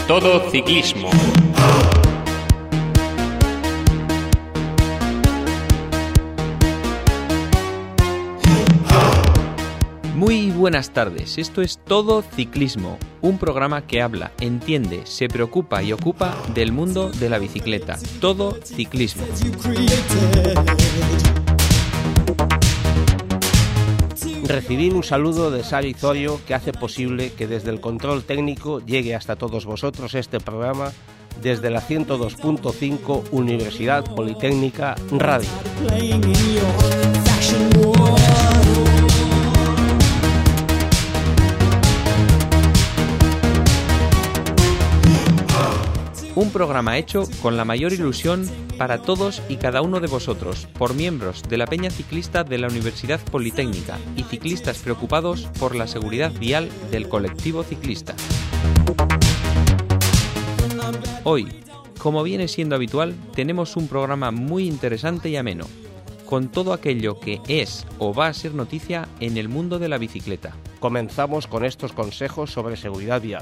Todo Ciclismo. Muy buenas tardes, esto es Todo Ciclismo, un programa que habla, entiende, se preocupa y ocupa del mundo de la bicicleta. Todo Ciclismo. Recibir un saludo de Sari Zorio, que hace posible que desde el control técnico llegue hasta todos vosotros este programa desde la 102.5 Universidad Politécnica Radio. Un programa hecho con la mayor ilusión para todos y cada uno de vosotros, por miembros de la Peña Ciclista de la Universidad Politécnica y ciclistas preocupados por la seguridad vial del colectivo ciclista. Hoy, como viene siendo habitual, tenemos un programa muy interesante y ameno, con todo aquello que es o va a ser noticia en el mundo de la bicicleta. Comenzamos con estos consejos sobre seguridad vial.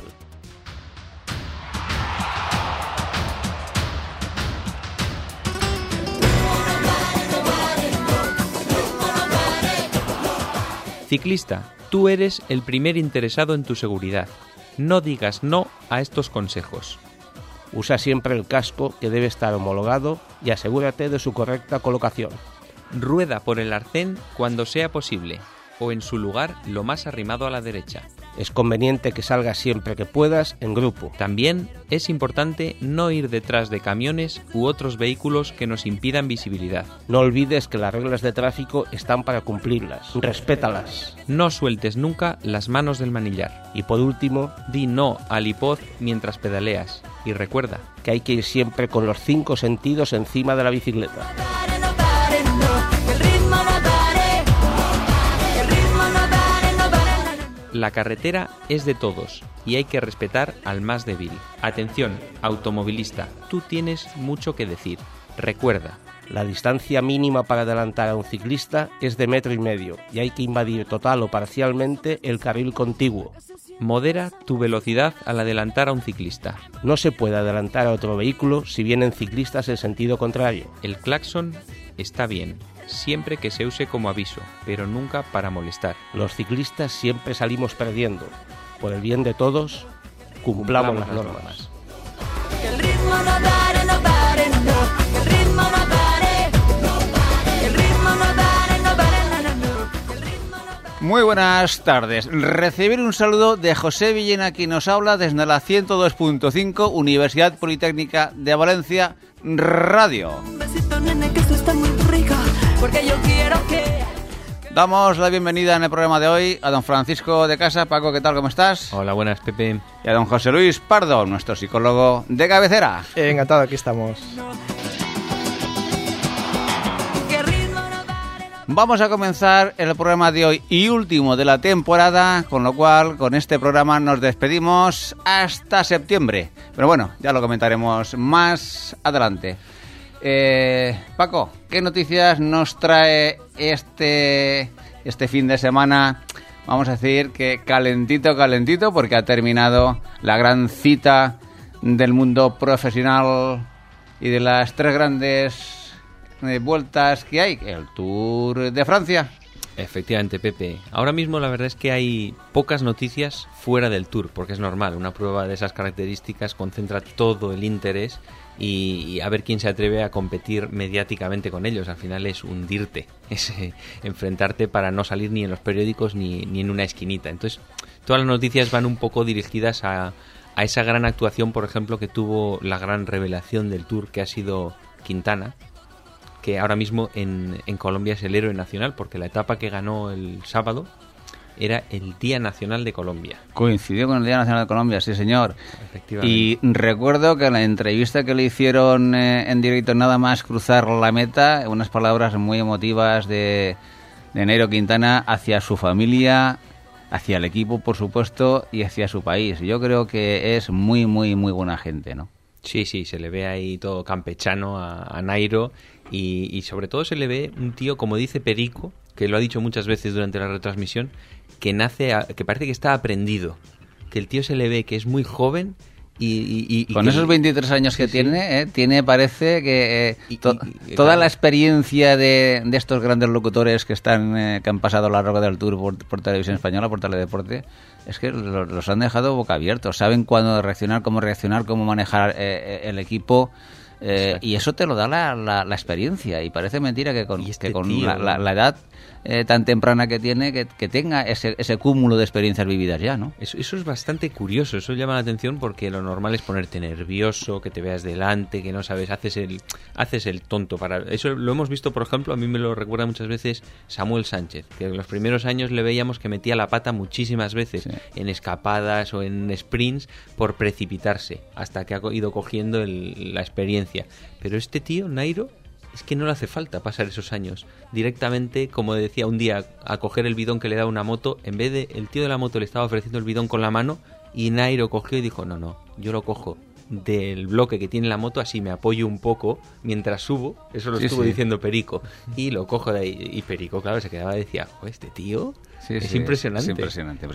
Ciclista, tú eres el primer interesado en tu seguridad. No digas no a estos consejos. Usa siempre el casco, que debe estar homologado, y asegúrate de su correcta colocación. Rueda por el arcén cuando sea posible, o en su lugar lo más arrimado a la derecha. Es conveniente que salgas siempre que puedas en grupo. También es importante no ir detrás de camiones u otros vehículos que nos impidan visibilidad. No olvides que las reglas de tráfico están para cumplirlas. Respétalas. No sueltes nunca las manos del manillar. Y por último, di no al hipoz mientras pedaleas. Y recuerda que hay que ir siempre con los 5 sentidos encima de la bicicleta. La carretera es de todos y hay que respetar al más débil. Atención, automovilista, tú tienes mucho que decir. Recuerda, la distancia mínima para adelantar a un ciclista es de 1,5 metros y hay que invadir total o parcialmente el carril contiguo. Modera tu velocidad al adelantar a un ciclista. No se puede adelantar a otro vehículo si vienen ciclistas en sentido contrario. El claxon está bien, siempre que se use como aviso, pero nunca para molestar. Los ciclistas siempre salimos perdiendo. Por el bien de todos, cumplamos las normas. Que el ritmo no pare, no pare, no. Que el ritmo no pare, no pare. Que el ritmo no pare, no pare, no, no, no. Que el ritmo no pare. Muy buenas tardes. Recibir un saludo de José Villena, quien nos habla desde la 102.5 Universidad Politécnica de Valencia Radio. Un besito, nene, que esto está muy rico. Porque yo quiero que... Damos la bienvenida en el programa de hoy a don Francisco de Casa. Paco, ¿qué tal? ¿Cómo estás? Hola, buenas, Pepe. Y a don José Luis Pardo, nuestro psicólogo de cabecera. Encantado, aquí estamos. Que el ritmo no pare, no. Vamos a comenzar el programa de hoy y último de la temporada, con lo cual con este programa nos despedimos hasta septiembre. Pero bueno, ya lo comentaremos más adelante. Paco, ¿qué noticias nos trae este fin de semana? Vamos a decir que calentito, porque ha terminado la gran cita del mundo profesional y de las 3 grandes vueltas que hay, el Tour de Francia. Efectivamente, Pepe. Ahora mismo la verdad es que hay pocas noticias fuera del Tour, porque es normal, una prueba de esas características concentra todo el interés y a ver quién se atreve a competir mediáticamente con ellos. Al final es hundirte, es enfrentarte para no salir ni en los periódicos ni en una esquinita. Entonces, todas las noticias van un poco dirigidas a esa gran actuación, por ejemplo, que tuvo la gran revelación del Tour, que ha sido Quintana, que ahora mismo en Colombia es el héroe nacional, porque la etapa que ganó el sábado era el Día Nacional de Colombia. Coincidió con el Día Nacional de Colombia, sí señor. Y recuerdo que en la entrevista que le hicieron en directo, nada más cruzar la meta, unas palabras muy emotivas de Nairo Quintana hacia su familia, hacia el equipo, por supuesto, y hacia su país. Yo creo que es muy, muy, muy buena gente, ¿no? Sí, se le ve ahí todo campechano a Nairo y sobre todo se le ve un tío, como dice Perico, que lo ha dicho muchas veces durante la retransmisión, que parece que está aprendido, que el tío se le ve que es muy joven Con esos 23 años que sí, tiene, parece que toda claro, la experiencia de estos grandes locutores que han pasado a lo largo del Tour por Televisión Española, por Teledeporte, es que los han dejado boca abiertos. Saben cuándo reaccionar, cómo manejar el equipo. Y eso te lo da la experiencia, y parece mentira que con la edad tan temprana que tiene, que tenga ese cúmulo de experiencias vividas ya, ¿no? Eso es bastante curioso, eso llama la atención, porque lo normal es ponerte nervioso, que te veas delante, que no sabes, haces el tonto. Eso lo hemos visto, por ejemplo, a mí me lo recuerda muchas veces Samuel Sánchez, que en los primeros años le veíamos que metía la pata muchísimas veces, sí, en escapadas o en sprints, por precipitarse, hasta que ha ido cogiendo la experiencia. Pero este tío, Nairo, es que no le hace falta pasar esos años. Directamente, como decía un día, a coger el bidón que le da una moto, en vez de el tío de la moto le estaba ofreciendo el bidón con la mano, y Nairo cogió y dijo, no, yo lo cojo del bloque que tiene la moto, así me apoyo un poco mientras subo. Eso lo estuvo diciendo Perico, y lo cojo de ahí. Y Perico, claro, se quedaba y decía, este tío es impresionante. Es impresionante.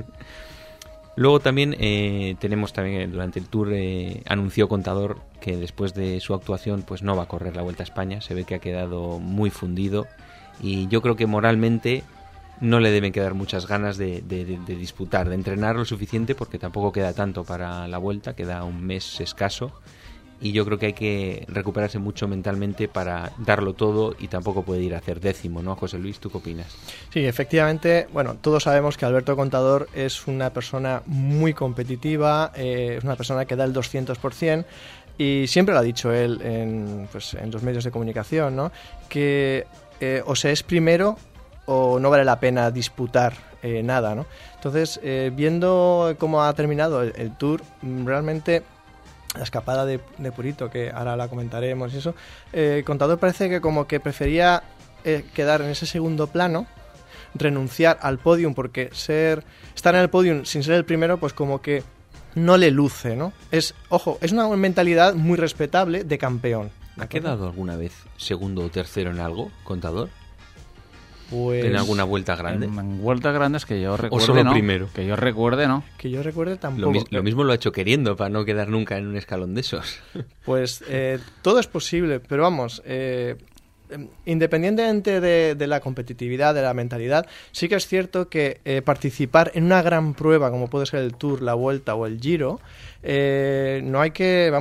Luego también tenemos también durante el Tour, anunció Contador que después de su actuación pues no va a correr la Vuelta a España. Se ve que ha quedado muy fundido, y yo creo que moralmente no le deben quedar muchas ganas de disputar, de entrenar lo suficiente, porque tampoco queda tanto para la Vuelta, queda un mes escaso. Y yo creo que hay que recuperarse mucho mentalmente para darlo todo, y tampoco puede ir a hacer décimo, ¿no? José Luis, ¿tú qué opinas? Sí, efectivamente, bueno, todos sabemos que Alberto Contador es una persona muy competitiva, es una persona que da el 200%, y siempre lo ha dicho él en los medios de comunicación, ¿no? Que o se es primero o no vale la pena disputar nada, ¿no? Entonces, viendo cómo ha terminado el Tour, realmente la escapada de Purito, que ahora la comentaremos y eso, Contador parece que como que prefería quedar en ese segundo plano, renunciar al podium, porque estar en el podium sin ser el primero, pues como que no le luce, ¿no? Es una mentalidad muy respetable de campeón. ¿Ha quedado alguna vez segundo o tercero en algo, Contador? Pues, ¿En alguna vuelta grande? En vueltas grandes que yo recuerde, ¿O solo no. primero? Que yo recuerde, ¿no. Que yo recuerde tampoco. Lo mismo lo ha hecho queriendo, para no quedar nunca en un escalón de esos. Pues todo es posible, pero vamos, independientemente de la competitividad, de la mentalidad, sí que es cierto que participar en una gran prueba como puede ser el Tour, la Vuelta o el Giro, no hay que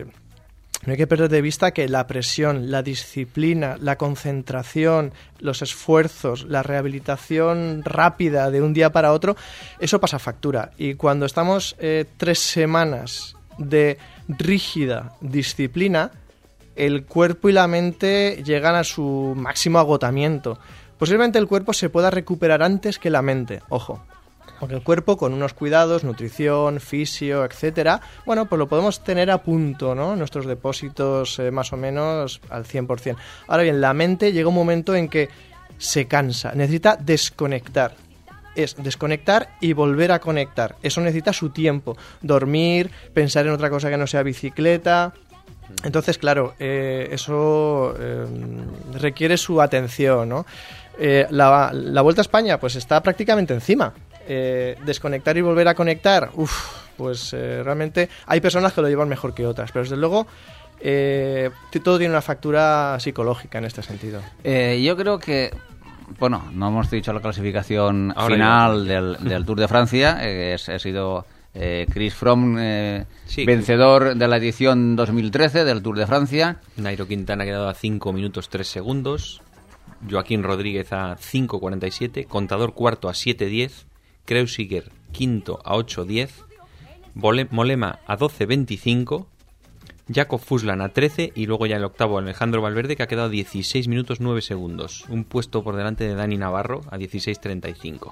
perder de vista que la presión, la disciplina, la concentración, los esfuerzos, la rehabilitación rápida de un día para otro, eso pasa factura. Y cuando estamos 3 semanas de rígida disciplina, el cuerpo y la mente llegan a su máximo agotamiento. Posiblemente el cuerpo se pueda recuperar antes que la mente, ojo. Porque el cuerpo, con unos cuidados, nutrición, fisio, etcétera, bueno, pues lo podemos tener a punto, ¿no? Nuestros depósitos más o menos al 100%. Ahora bien, la mente llega un momento en que se cansa, necesita desconectar. Es desconectar y volver a conectar. Eso necesita su tiempo. Dormir, pensar en otra cosa que no sea bicicleta. Entonces, claro, eso requiere su atención, ¿no? La Vuelta a España pues está prácticamente encima. Desconectar y volver a conectar, pues realmente hay personas que lo llevan mejor que otras, pero desde luego todo tiene una factura psicológica en este sentido. Yo creo que, bueno, no hemos dicho la clasificación Ahora final del Tour de Francia, ha sido Chris Froome, Sí, vencedor de la edición 2013 del Tour de Francia. Nairo Quintana ha quedado a 5 minutos 3 segundos, Joaquín Rodríguez a 5.47, Contador cuarto a 7.10, Kreuziger quinto a 8.10, Mollema a 12.25, Jakob Fuslan a 13, y luego ya el octavo Alejandro Valverde, que ha quedado a 16 minutos 9 segundos, un puesto por delante de Dani Navarro a 16.35.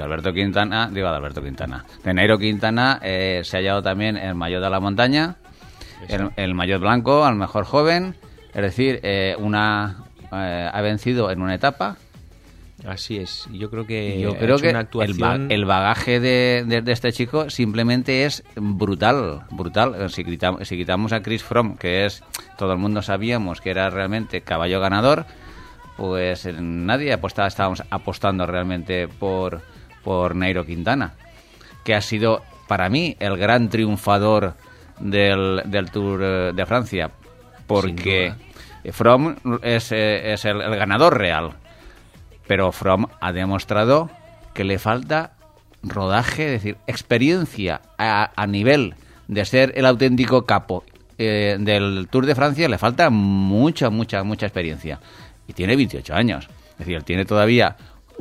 De Nairo Quintana se ha hallado también el maillot de la montaña, el maillot blanco al mejor joven, es decir, ha vencido en una etapa. Así es, yo creo que una actuación... el bagaje de este chico simplemente es brutal. Si quitamos a Chris Froome, que todo el mundo sabíamos que era realmente caballo ganador, pues nadie estábamos apostando realmente por Nairo Quintana, que ha sido para mí el gran triunfador del Tour de Francia, porque Froome es el ganador real, pero Froome ha demostrado que le falta rodaje, es decir, experiencia a nivel de ser el auténtico capo del Tour de Francia. Le falta mucha experiencia y tiene 28 años, es decir, él tiene todavía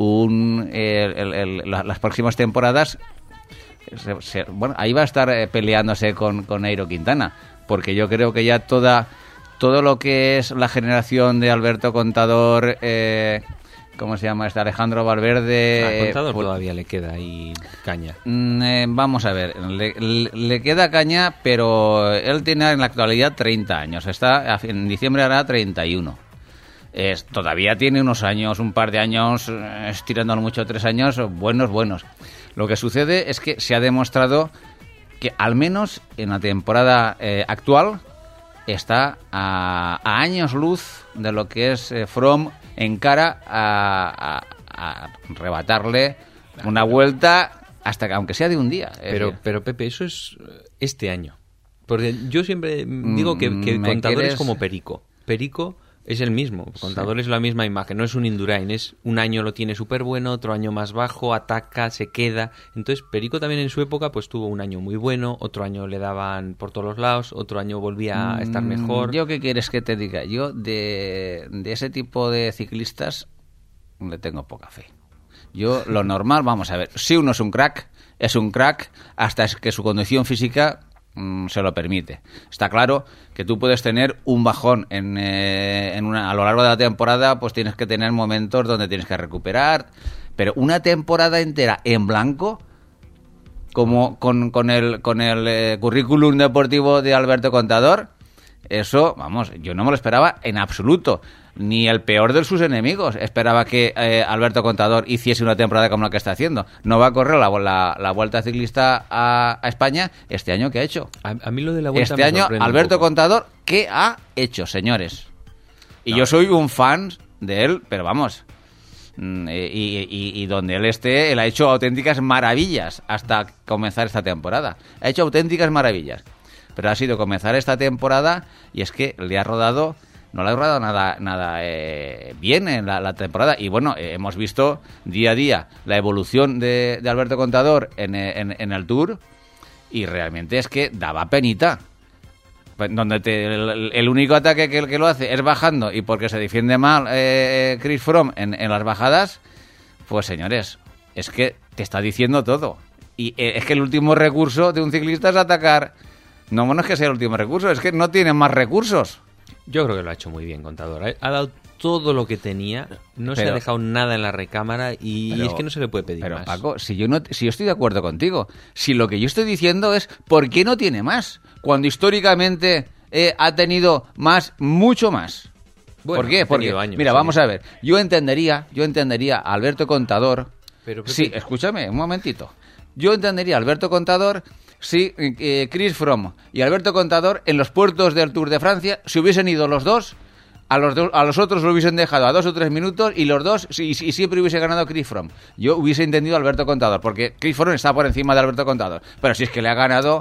las próximas temporadas. Bueno, ahí va a estar peleándose con Nairo Quintana, porque yo creo que ya todo lo que es la generación de Alberto Contador, ¿cómo se llama? Alejandro Valverde. A Contador todavía le queda ahí caña. Vamos a ver, le queda caña, pero él tiene en la actualidad 30 años. En diciembre hará 31. Todavía tiene unos años, un par de años, estirándolo mucho, 3 años, buenos. Lo que sucede es que se ha demostrado que al menos en la temporada actual está a años luz de lo que es Froome en cara a arrebatarle una vuelta, hasta que aunque sea de un día. Pero Pepe, eso es este año. Porque yo siempre digo que Contador es como Perico. Perico es el mismo, Contador es la misma imagen, no es un Indurain, es un año lo tiene súper bueno, otro año más bajo, ataca, se queda. Entonces Perico también en su época pues tuvo un año muy bueno, otro año le daban por todos los lados, otro año volvía a estar mejor. ¿Yo qué quieres que te diga? Yo de ese tipo de ciclistas le tengo poca fe. Yo lo normal, vamos a ver, si uno es un crack hasta que su condición física se lo permite. Está claro que tú puedes tener un bajón a lo largo de la temporada, pues tienes que tener momentos donde tienes que recuperar, pero una temporada entera en blanco, como con el currículum deportivo de Alberto Contador, eso, vamos, yo no me lo esperaba en absoluto. Ni el peor de sus enemigos esperaba que Alberto Contador hiciese una temporada como la que está haciendo. No va a correr la Vuelta Ciclista a España este año. ¿Qué ha hecho? A mí lo de la Vuelta este año, Alberto Contador, ¿qué ha hecho, señores? Y yo soy un fan de él, pero vamos, y donde él esté, él ha hecho auténticas maravillas hasta comenzar esta temporada. Ha hecho auténticas maravillas. Pero ha sido comenzar esta temporada y es que no le ha rodado nada bien en la temporada. Y bueno, hemos visto día a día la evolución de Alberto Contador en el Tour, y realmente es que daba penita. Donde el único ataque que lo hace es bajando, y porque se defiende mal Chris Froome en las bajadas, pues señores, es que te está diciendo todo. Y es que el último recurso de un ciclista es atacar. No, bueno, es que sea el último recurso, es que no tiene más recursos. Yo creo que lo ha hecho muy bien Contador. Ha dado todo lo que tenía, se ha dejado nada en la recámara, y es que no se le puede pedir más. Paco, si yo estoy de acuerdo contigo, si lo que yo estoy diciendo es ¿por qué no tiene más? Cuando históricamente ha tenido mucho más. Bueno, ¿por qué? Porque, años, mira, vamos a ver, yo entendería a Alberto Contador. Pero, sí, escúchame, un momentito. Yo entendería a Alberto Contador si Chris Froome y Alberto Contador en los puertos del Tour de Francia se hubiesen ido los dos, a los otros lo hubiesen dejado a 2 o 3 minutos, y los dos, y siempre hubiese ganado Chris Froome. Yo hubiese entendido a Alberto Contador, porque Chris Froome está por encima de Alberto Contador. Pero si es que le han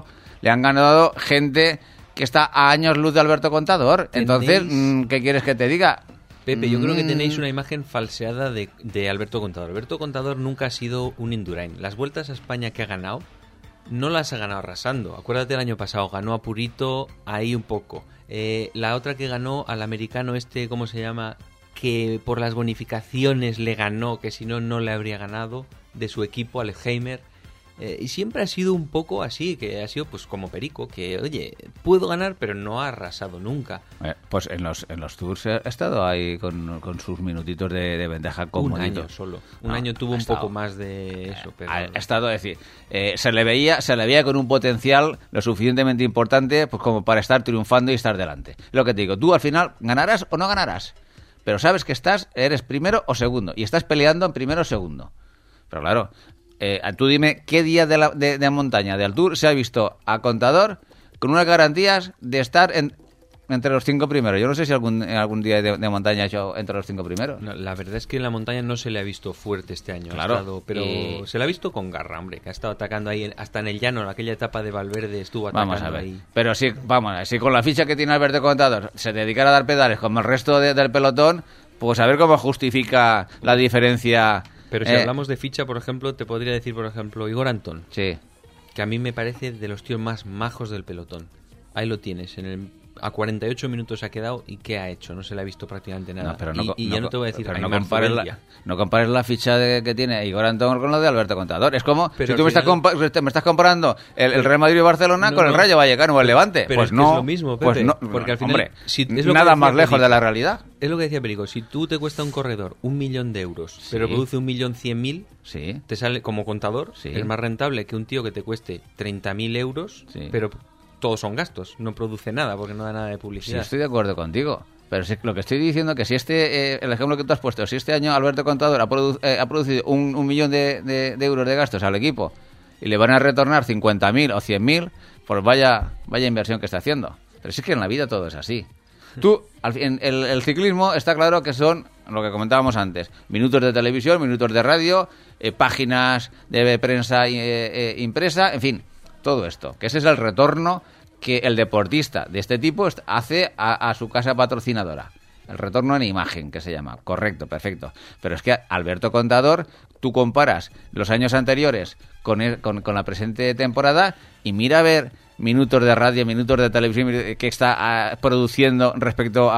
ganado gente que está a años luz de Alberto Contador. Entonces, ¿qué quieres que te diga? Pepe, yo creo que tenéis una imagen falseada de Alberto Contador. Alberto Contador nunca ha sido un Indurain. Las vueltas a España que ha ganado no las ha ganado arrasando. Acuérdate, el año pasado ganó a Purito ahí un poco. La otra que ganó al americano ¿cómo se llama? Que por las bonificaciones le ganó, que si no, no le habría ganado, de su equipo, Alzheimer. Y siempre ha sido un poco así, que ha sido pues como Perico, que oye, puedo ganar, pero no ha arrasado nunca. Pues en los Tours ha estado ahí con sus minutitos de ventaja comodito. Un año solo. Un año tuvo un poco más de eso. Pero... Ha estado, es decir, se le veía con un potencial lo suficientemente importante pues como para estar triunfando y estar delante. Lo que te digo, tú al final ganarás o no ganarás, pero sabes que eres primero o segundo, y estás peleando en primero o segundo. Pero claro... tú dime qué día de montaña del Tour se ha visto a Contador con unas garantías de estar entre los 5 primeros. Yo no sé si algún día de montaña ha hecho entre los 5 primeros. No, la verdad es que en la montaña no se le ha visto fuerte este año. Claro, pero y- se le ha visto con garra, hombre, que ha estado atacando ahí, hasta en el llano, en aquella etapa de Valverde estuvo atacando Vamos a ver. ahí. Pero sí, vamos a ver, si con la ficha que tiene Alberto Contador se dedicara a dar pedales como el resto del pelotón, pues a ver cómo justifica la diferencia. Pero si hablamos de ficha, por ejemplo, te podría decir, por ejemplo, Igor Antón, Sí. que a mí me parece de los tíos más majos del pelotón. Ahí lo tienes, a 48 minutos ha quedado y ¿qué ha hecho? No se le ha visto prácticamente nada. No, pero y ya no te voy a decir pero no Aimar Zubeldia. compares la ficha que tiene Igor Antón con lo de Alberto Contador. Es como Pero si tú al me final- estás comparando el Real Madrid y Barcelona No, con el no. Rayo Vallecano o el Levante. Pero pues es que no, es lo mismo, Pepe, pues no, porque al final, hombre, si- es lo que nada decía más lejos Perico. de la realidad. Es lo que decía Perico, si tú te cuesta un corredor 1.000.000 de euros, Sí. pero produce 1.100.000, Sí. te sale como contador, Sí. es más rentable que un tío que te cueste 30.000 euros, Sí. pero todos son gastos, no produce nada porque no da nada de Sí, publicidad. estoy de acuerdo contigo. Pero sí, lo que estoy diciendo que si el ejemplo que tú has puesto, si este año Alberto Contador ha producido un millón de euros de gastos al equipo y le van a retornar 50.000 o 100.000, pues vaya inversión que está haciendo. Pero sí que en la vida todo es así. Tú, el ciclismo está claro que son, lo que comentábamos antes, minutos de televisión, minutos de radio, páginas de prensa impresa, en fin, todo esto. Que ese es el retorno que el deportista de este tipo hace a su casa patrocinadora. El retorno en imagen, que se llama. Correcto, perfecto. Pero es que Alberto Contador, tú comparas los años anteriores con la presente temporada y mira a ver minutos de radio, minutos de televisión que está produciendo respecto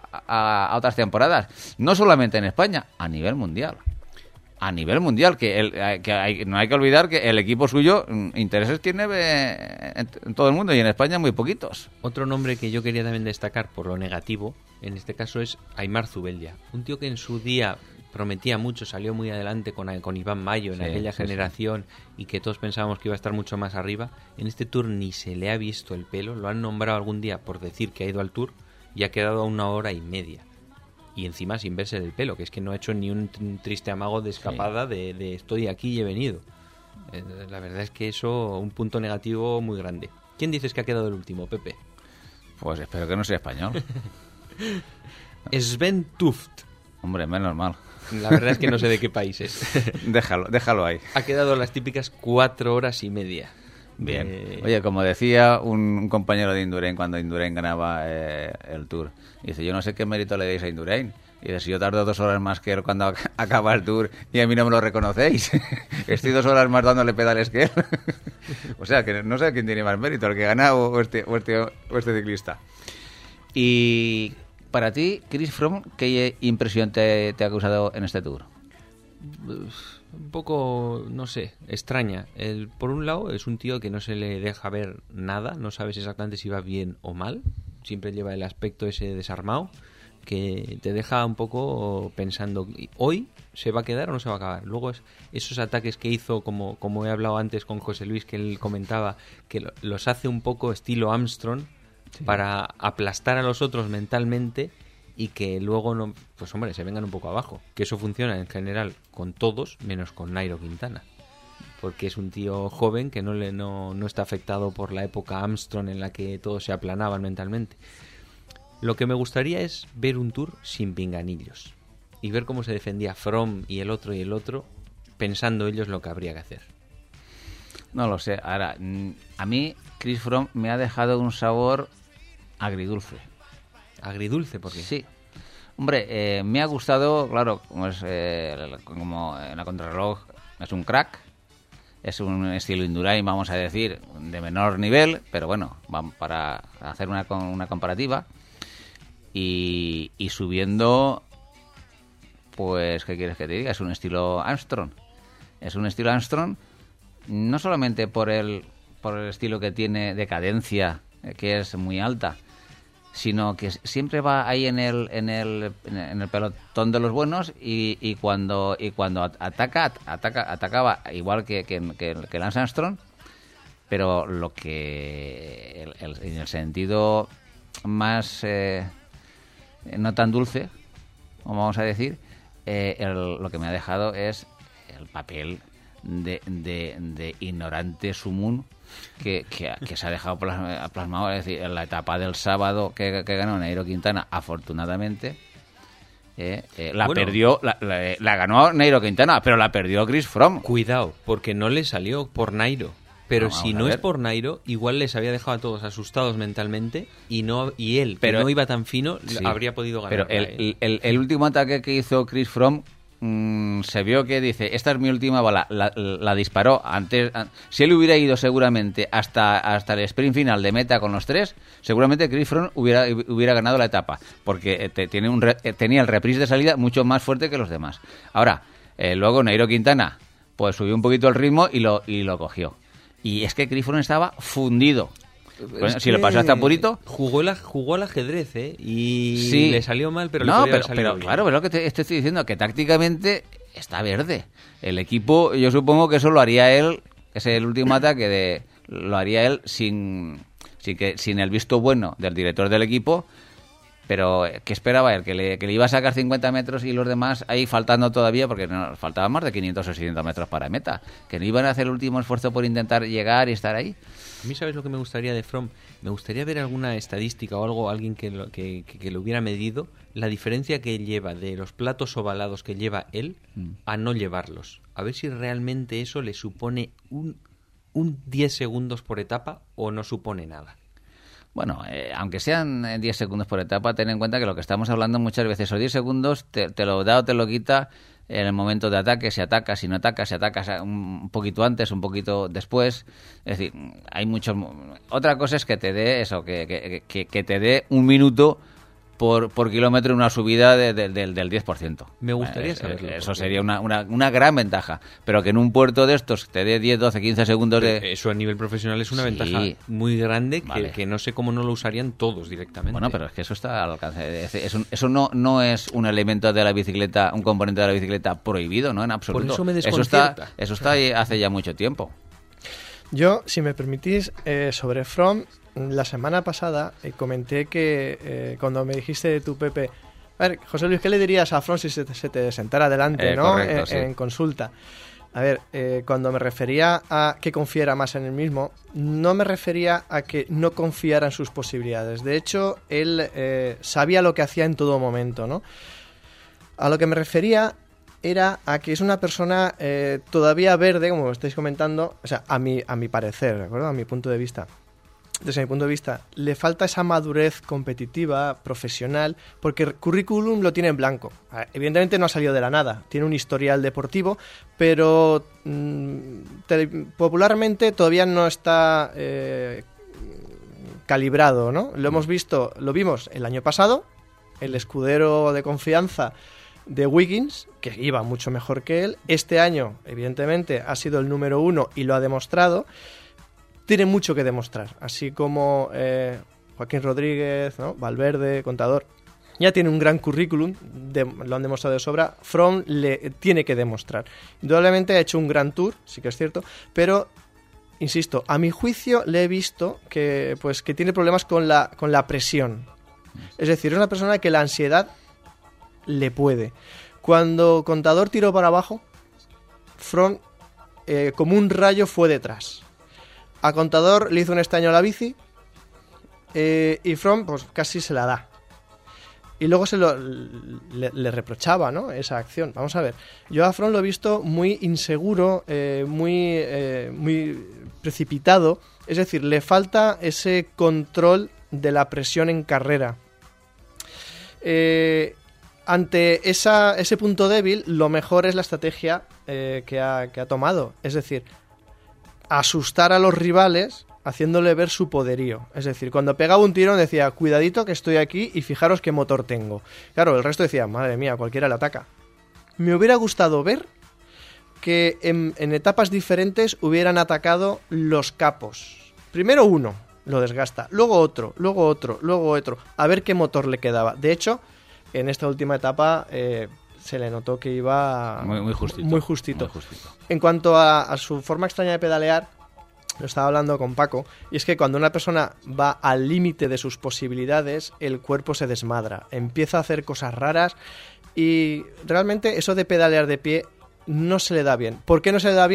a otras temporadas. No solamente en España, a nivel mundial. A nivel mundial, no hay que olvidar que el equipo suyo intereses tiene en todo el mundo y en España muy poquitos. Otro nombre que yo quería también destacar por lo negativo, en este caso es Aimar Zubeldia, un tío que en su día prometía mucho, salió muy adelante con Iván Mayo en Sí, aquella sí, generación y que todos pensábamos que iba a estar mucho más arriba. En este Tour ni se le ha visto el pelo, lo han nombrado algún día por decir que ha ido al Tour y ha quedado a 1 hora y media. Y encima sin verse el pelo, que es que no ha hecho ni un triste amago de escapada de estoy aquí y he venido. La verdad es que eso, un punto negativo muy grande. ¿Quién dices que ha quedado el último, Pepe? Pues espero que no sea español. Sven Tuft. Hombre, menos mal. La verdad es que no sé de qué país es. Déjalo ahí. Ha quedado las típicas 4 horas y media. Bien. Oye, como decía un compañero de Indurain cuando Indurain ganaba el Tour, dice, yo no sé qué mérito le dais a Indurain. Y dice, si yo tardo 2 horas más que él cuando acaba el Tour y a mí no me lo reconocéis. Estoy 2 horas más dándole pedales que él. O sea, que no sé quién tiene más mérito, el que gana o este ciclista. Y para ti, Chris Froome, ¿qué impresión te ha causado en este Tour? Un poco, no sé, extraña. Por un lado, es un tío que no se le deja ver nada, no sabes exactamente si va bien o mal. Siempre lleva el aspecto ese desarmado que te deja un poco pensando, ¿hoy se va a quedar o no se va a acabar? Luego esos ataques que hizo, como he hablado antes con José Luis, que él comentaba, que los hace un poco estilo Armstrong, sí, para aplastar a los otros mentalmente y que luego no, pues hombre, se vengan un poco abajo. Que eso funciona en general con todos, menos con Nairo Quintana. Porque es un tío joven que no está afectado por la época Armstrong en la que todos se aplanaban mentalmente. Lo que me gustaría es ver un Tour sin pinganillos y ver cómo se defendía Froome y el otro, pensando ellos lo que habría que hacer. No lo sé. Ahora, a mí Chris Froome me ha dejado un sabor agridulce. ¿Agridulce? ¿Por qué? Sí. Hombre, me ha gustado, claro, como en la contrarreloj es un crack, es un estilo Indurain, vamos a decir, de menor nivel, pero bueno, para hacer una comparativa. Y subiendo, pues, ¿qué quieres que te diga? Es un estilo Armstrong. Es un estilo Armstrong no solamente por el estilo que tiene de cadencia, que es muy alta, sino que siempre va ahí en el pelotón de los buenos y cuando atacaba igual que Lance Armstrong, pero lo que en el sentido más no tan dulce, vamos a decir, lo que me ha dejado es el papel de ignorante sumum que se ha dejado plasmado. Es decir, en la etapa del sábado que ganó Nairo Quintana, afortunadamente, la ganó Nairo Quintana, pero la perdió Chris Froome. Cuidado, porque no le salió por Nairo. Pero si no es por Nairo, igual les había dejado a todos asustados mentalmente y él, pero no iba tan fino, sí, habría podido ganar. Pero el último ataque que hizo Chris Froome, se vio que dice, esta es mi última bala, la disparó antes. Si él hubiera ido seguramente hasta el sprint final de meta con los tres, seguramente Chris Froome hubiera ganado la etapa, porque tenía el reprise de salida mucho más fuerte que los demás. Ahora, luego Nairo Quintana pues subió un poquito el ritmo y lo cogió. Y es que Chris Froome estaba fundido. Bueno, si lo pasó hasta Purito. Jugó al ajedrez, y sí, le salió mal, pero no, le podía pero claro, pero lo que te estoy diciendo, que tácticamente está verde. El equipo, yo supongo que eso lo haría él, ese es el último ataque, lo haría él sin el visto bueno del director del equipo. Pero, ¿qué esperaba él? Que le iba a sacar 50 metros y los demás ahí faltando todavía, porque nos faltaban más de 500 o 600 metros para meta. Que no iban a hacer el último esfuerzo por intentar llegar y estar ahí. A mí, ¿sabes lo que me gustaría de Froome? Me gustaría ver alguna estadística o algo, alguien que lo hubiera medido, la diferencia que lleva de los platos ovalados que lleva él a no llevarlos. A ver si realmente eso le supone un 10 segundos por etapa o no supone nada. Bueno, aunque sean 10 segundos por etapa, ten en cuenta que lo que estamos hablando muchas veces, esos 10 segundos te lo da o te lo quita en el momento de ataque, si atacas, si no atacas, si atacas un poquito antes, un poquito después. Es decir, hay muchos... Otra cosa es que te dé eso, que te dé un minuto por kilómetro una subida del 10%. Me gustaría saberlo. Eso sería una gran ventaja. Pero que en un puerto de estos te dé 10, 12, 15 segundos de... Eso a nivel profesional es una ventaja muy grande que no sé cómo no lo usarían todos directamente. Bueno, pero es que eso está al alcance. Eso no es un elemento de la bicicleta, un componente de la bicicleta prohibido, ¿no? En absoluto. Por eso me desconcierta. Eso está ahí hace ya mucho tiempo. Yo, si me permitís, sobre Froome, la semana pasada comenté que cuando me dijiste de tu Pepe, a ver, José Luis, ¿qué le dirías a Froome si se te sentara delante, ¿no? Correcto, sí. En consulta. A ver, cuando me refería a que confiara más en él mismo, no me refería a que no confiara en sus posibilidades. De hecho, él sabía lo que hacía en todo momento, ¿no? A lo que me refería era a que es una persona todavía verde, como estáis comentando, o sea, a mi parecer, ¿de acuerdo? A mi punto de vista. Desde mi punto de vista, le falta esa madurez competitiva, profesional, porque el currículum lo tiene en blanco. Evidentemente no ha salido de la nada, tiene un historial deportivo, pero popularmente todavía no está calibrado, ¿no? Lo vimos el año pasado, el escudero de confianza de Wiggins, que iba mucho mejor que él. Este año, evidentemente, ha sido el número 1 y lo ha demostrado. Tiene mucho que demostrar, así como Joaquín Rodríguez, ¿no? Valverde, Contador, ya tiene un gran currículum, lo han demostrado de sobra. Froome le tiene que demostrar. Indudablemente ha hecho un gran tour, sí que es cierto, pero, insisto, a mi juicio le he visto que tiene problemas con la presión. Es decir, es una persona que la ansiedad le puede. Cuando Contador tiró para abajo, Froome, como un rayo, fue detrás. A Contador le hizo un estaño a la bici y Froome pues casi se la da. Y luego le reprochaba, ¿no?, esa acción. Vamos a ver, yo a Froome lo he visto muy inseguro, muy precipitado. Es decir, le falta ese control de la presión en carrera. Ante ese punto débil, lo mejor es la estrategia que ha tomado. Es decir, asustar a los rivales haciéndole ver su poderío. Es decir, cuando pegaba un tirón decía, cuidadito que estoy aquí y fijaros qué motor tengo. Claro, el resto decía, madre mía, cualquiera le ataca. Me hubiera gustado ver que en etapas diferentes hubieran atacado los capos. Primero uno, lo desgasta, luego otro, luego otro, luego otro, a ver qué motor le quedaba. De hecho, en esta última etapa se le notó que iba muy justito. Muy justito. En cuanto a su forma extraña de pedalear, lo estaba hablando con Paco, y es que cuando una persona va al límite de sus posibilidades, el cuerpo se desmadra, empieza a hacer cosas raras y realmente eso de pedalear de pie no se le da bien. ¿Por qué no se le da bien?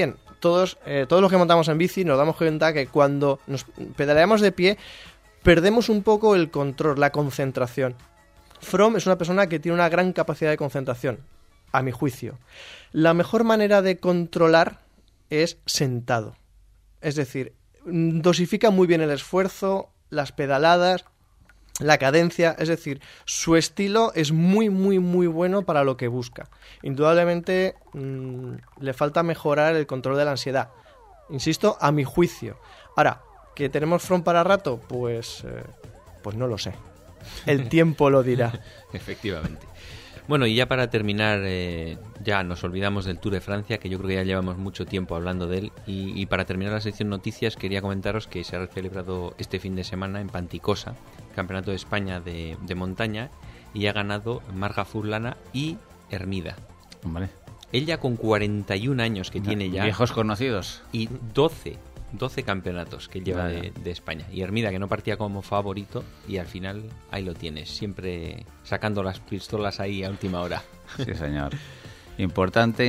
todos los que montamos en bici nos damos cuenta que cuando nos pedaleamos de pie perdemos un poco el control, la concentración. Froome es una persona que tiene una gran capacidad de concentración, a mi juicio. La mejor manera de controlar es sentado. Es decir, dosifica muy bien el esfuerzo, las pedaladas, la cadencia. Es decir, su estilo es muy, muy, muy bueno para lo que busca. Indudablemente le falta mejorar el control de la ansiedad. Insisto, a mi juicio. Ahora, ¿que tenemos Froome para rato? Pues no lo sé. El tiempo lo dirá. Efectivamente. Bueno, y ya para terminar, ya nos olvidamos del Tour de Francia, que yo creo que ya llevamos mucho tiempo hablando de él. Y para terminar la sección noticias, quería comentaros que se ha celebrado este fin de semana en Panticosa, Campeonato de España de montaña, y ha ganado Marga Furlana y Hermida. Vale. Ella con 41 años que tiene ya. Viejos conocidos. Y 12 campeonatos que lleva de España. Y Hermida, que no partía como favorito, y al final ahí lo tienes, siempre sacando las pistolas ahí a última hora. Sí, señor. Importante.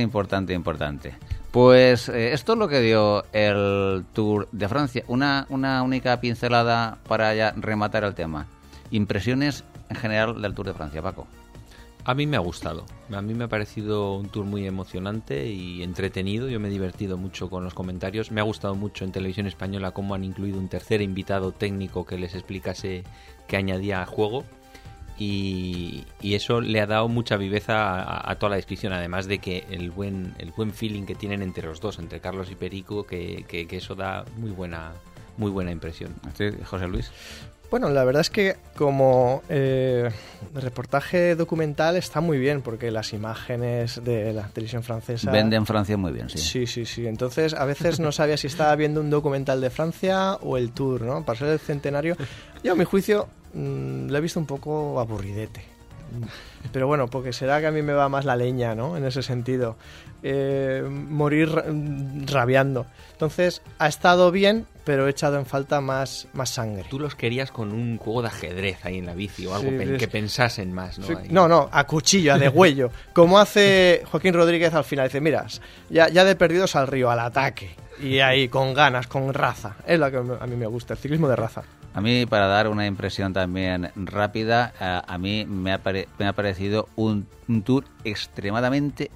Pues esto es lo que dio el Tour de Francia. Una única pincelada para ya rematar el tema. Impresiones en general del Tour de Francia, Paco. A mí me ha gustado. A mí me ha parecido un tour muy emocionante y entretenido. Yo me he divertido mucho con los comentarios. Me ha gustado mucho en Televisión Española cómo han incluido un tercer invitado técnico que les explicase qué añadía al juego. Y eso le ha dado mucha viveza a toda la descripción. Además de que el buen feeling que tienen entre los dos, entre Carlos y Perico, que eso da muy buena impresión. ¿Sí, José Luis? Bueno, la verdad es que como reportaje documental está muy bien, porque las imágenes de la televisión francesa... Venden Francia muy bien, sí. Sí. Entonces, a veces no sabía si estaba viendo un documental de Francia o el Tour, ¿no? Para ser el centenario, yo a mi juicio lo he visto un poco aburridete. Pero bueno, porque será que a mí me va más la leña, ¿no? En ese sentido. Morir rabiando. Entonces, ha estado bien, pero he echado en falta más sangre. Tú los querías con un juego de ajedrez ahí en la bici o algo Sí, que pensasen más, ¿no? Sí, Ahí. no, a cuchillo, a degüello. Como hace Joaquín Rodríguez al final. Dice, mira, ya de perdidos al río, al ataque. Y ahí, con ganas, con raza. Es lo que a mí me gusta, el ciclismo de raza. A mí, para dar una impresión también rápida, a mí me ha parecido un tour extremadamente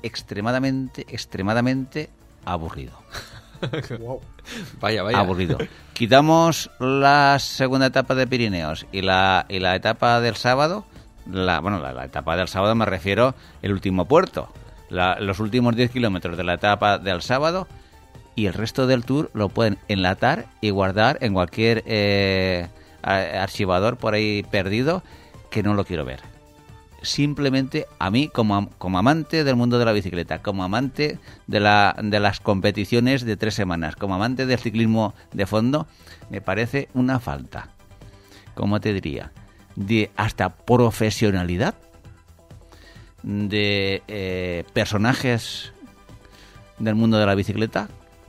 aburrido. Wow. Vaya. Aburrido. Quitamos la segunda etapa de Pirineos y la etapa del sábado. La etapa del sábado me refiero el último puerto. Los últimos 10 kilómetros de la etapa del sábado. Y el resto del tour lo pueden enlatar y guardar en cualquier archivador por ahí perdido, que no lo quiero ver. Simplemente a mí, como amante del mundo de la bicicleta, como amante de las competiciones de 3 semanas, como amante del ciclismo de fondo, me parece una falta, ¿cómo te diría?, de hasta profesionalidad, de personajes del mundo de la bicicleta,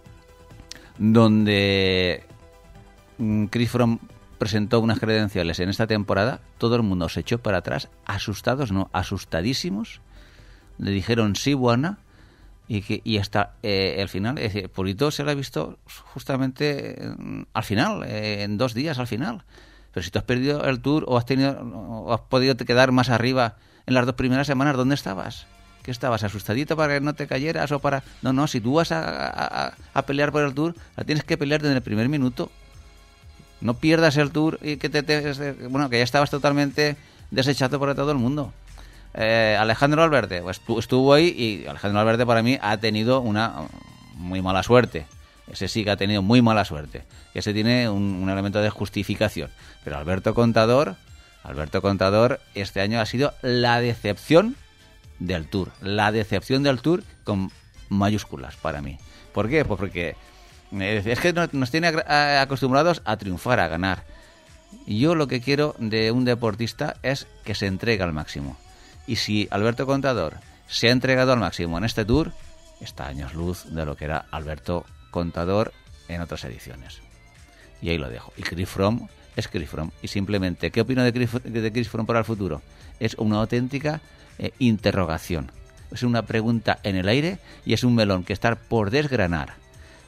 donde Chris Froome presentó unas credenciales en esta temporada, todo el mundo se echó para atrás, asustadísimos, le dijeron sí, buena, y hasta el final, es decir, Purito se lo ha visto justamente al final, en 2 días al final. Pero si tú has perdido el Tour o has podido quedar más arriba en las 2 primeras semanas, ¿dónde estabas? ¿Qué estabas? ¿Asustadito para que no te cayeras o para...? No, si tú vas a pelear por el Tour, la tienes que pelear desde el primer minuto. No pierdas el Tour y que que ya estabas totalmente desechado por todo el mundo. Alejandro Valverde pues, estuvo ahí, y Alejandro Valverde para mí ha tenido una muy mala suerte. Ese sí que ha tenido muy mala suerte. Ese tiene un elemento de justificación. Pero Alberto Contador este año ha sido la decepción del Tour. La decepción del Tour con mayúsculas para mí. ¿Por qué? Pues porque es que nos tiene acostumbrados a triunfar, a ganar. Y yo lo que quiero de un deportista es que se entregue al máximo. Y si Alberto Contador se ha entregado al máximo en este Tour, está a años luz de lo que era Alberto Contador en otras ediciones. Y ahí lo dejo. Y Chris Froome es Chris Froome. Y simplemente, ¿qué opino de Chris Froome para el futuro? Es una auténtica interrogación. Es una pregunta en el aire y es un melón que está por desgranar.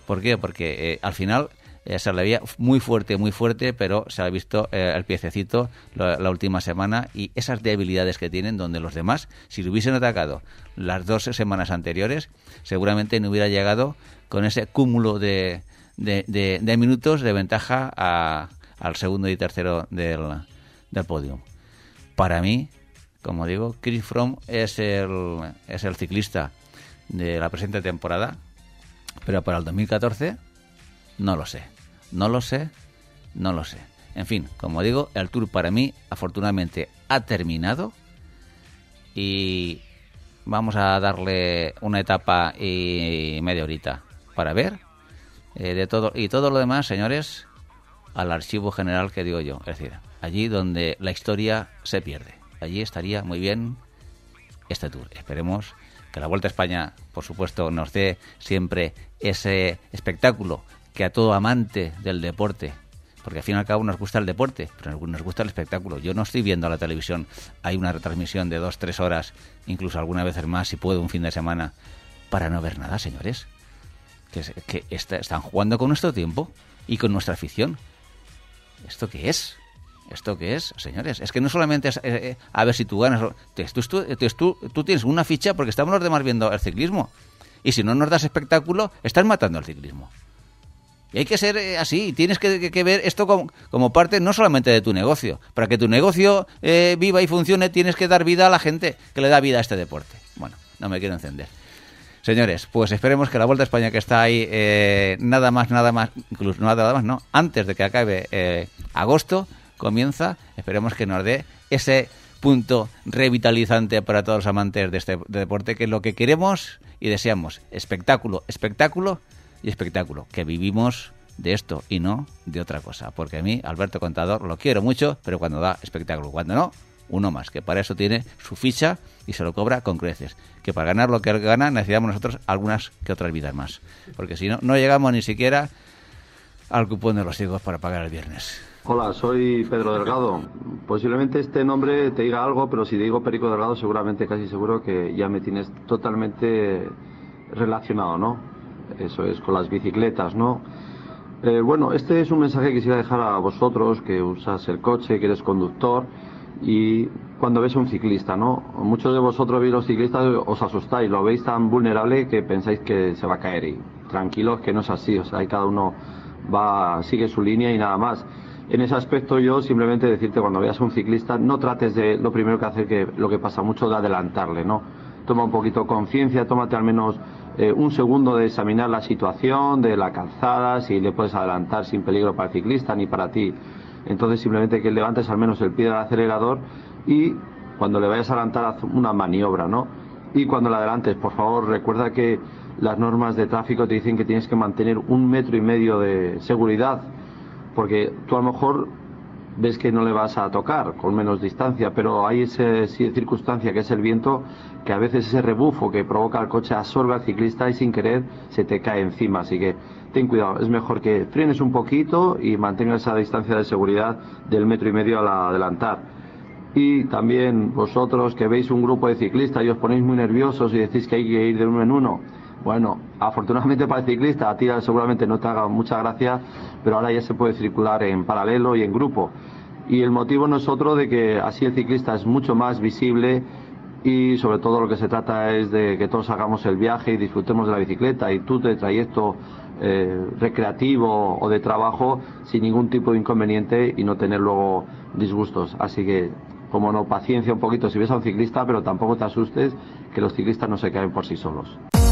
¿Por qué? Porque al final se le veía muy fuerte, pero se ha visto el piececito la última semana y esas debilidades que tienen, donde los demás, si lo hubiesen atacado las 2 semanas anteriores, seguramente no hubiera llegado con ese cúmulo de minutos de ventaja al segundo y tercero del podio. Para mí, como digo, Chris Froome es el ciclista de la presente temporada, pero para el 2014 no lo sé. En fin, como digo, el Tour para mí afortunadamente ha terminado y vamos a darle una etapa y media horita para ver de todo, y todo lo demás, señores, al archivo general que digo yo, es decir, allí donde la historia se pierde. Allí estaría muy bien este Tour. Esperemos que la Vuelta a España, por supuesto, nos dé siempre ese espectáculo que a todo amante del deporte, porque al fin y al cabo nos gusta el deporte, pero nos gusta el espectáculo. Yo no estoy viendo la televisión, hay una retransmisión de 2-3 horas, incluso algunas veces más, si puedo, un fin de semana, para no ver nada, señores. Que están jugando con nuestro tiempo y con nuestra afición. ¿Esto qué es? Señores? Es que no solamente es a ver si tú ganas. Tú tienes una ficha porque estamos los demás viendo el ciclismo. Y si no nos das espectáculo, estás matando al ciclismo. Y hay que ser así. Tienes que ver esto como parte no solamente de tu negocio. Para que tu negocio viva y funcione, tienes que dar vida a la gente que le da vida a este deporte. Bueno, no me quiero encender. Señores, pues esperemos que la Vuelta a España, que está ahí nada más, incluso nada más, no, antes de que acabe agosto, comienza, esperemos que nos dé ese punto revitalizante para todos los amantes de este deporte, que es lo que queremos y deseamos. Espectáculo, que vivimos de esto y no de otra cosa. Porque a mí, Alberto Contador, lo quiero mucho, pero cuando da espectáculo, cuando no, uno más, que para eso tiene su ficha y se lo cobra con creces. Que para ganar lo que gana necesitamos nosotros algunas que otras vidas más. Porque si no, no llegamos ni siquiera al cupón de los ciegos para pagar el viernes. Hola, soy Pedro Delgado. Posiblemente este nombre te diga algo, pero si te digo Perico Delgado, seguramente, casi seguro que ya me tienes totalmente relacionado, ¿no? Eso es, con las bicicletas, ¿no? Bueno, este es un mensaje que quisiera dejar a vosotros, que usas el coche, que eres conductor, y cuando ves a un ciclista, ¿no? Muchos de vosotros veis los ciclistas, os asustáis, lo veis tan vulnerable que pensáis que se va a caer, y tranquilos, que no es así, o sea, ahí cada uno sigue su línea y nada más. En ese aspecto yo simplemente decirte, cuando veas a un ciclista, no trates de, lo primero que hacer, que lo que pasa mucho, de adelantarle, ¿no? Toma un poquito conciencia, tómate al menos un segundo de examinar la situación de la calzada, si le puedes adelantar sin peligro para el ciclista ni para ti. Entonces simplemente que levantes al menos el pie del acelerador y cuando le vayas a adelantar haz una maniobra, ¿no? Y cuando le adelantes, por favor, recuerda que las normas de tráfico te dicen que tienes que mantener 1,5 metros de seguridad, porque tú a lo mejor ves que no le vas a tocar con menos distancia, pero hay esa circunstancia que es el viento, que a veces ese rebufo que provoca el coche absorbe al ciclista y sin querer se te cae encima, así que ten cuidado, es mejor que frenes un poquito y mantengas esa distancia de seguridad del 1,5 metros al adelantar. Y también vosotros que veis un grupo de ciclistas y os ponéis muy nerviosos y decís que hay que ir de uno en uno, bueno, afortunadamente para el ciclista, a ti seguramente no te haga mucha gracia, pero ahora ya se puede circular en paralelo y en grupo. Y el motivo no es otro de que así el ciclista es mucho más visible y sobre todo lo que se trata es de que todos hagamos el viaje y disfrutemos de la bicicleta, y tú de trayecto recreativo o de trabajo sin ningún tipo de inconveniente y no tener luego disgustos. Así que, como no, paciencia un poquito si ves a un ciclista, pero tampoco te asustes, que los ciclistas no se caen por sí solos.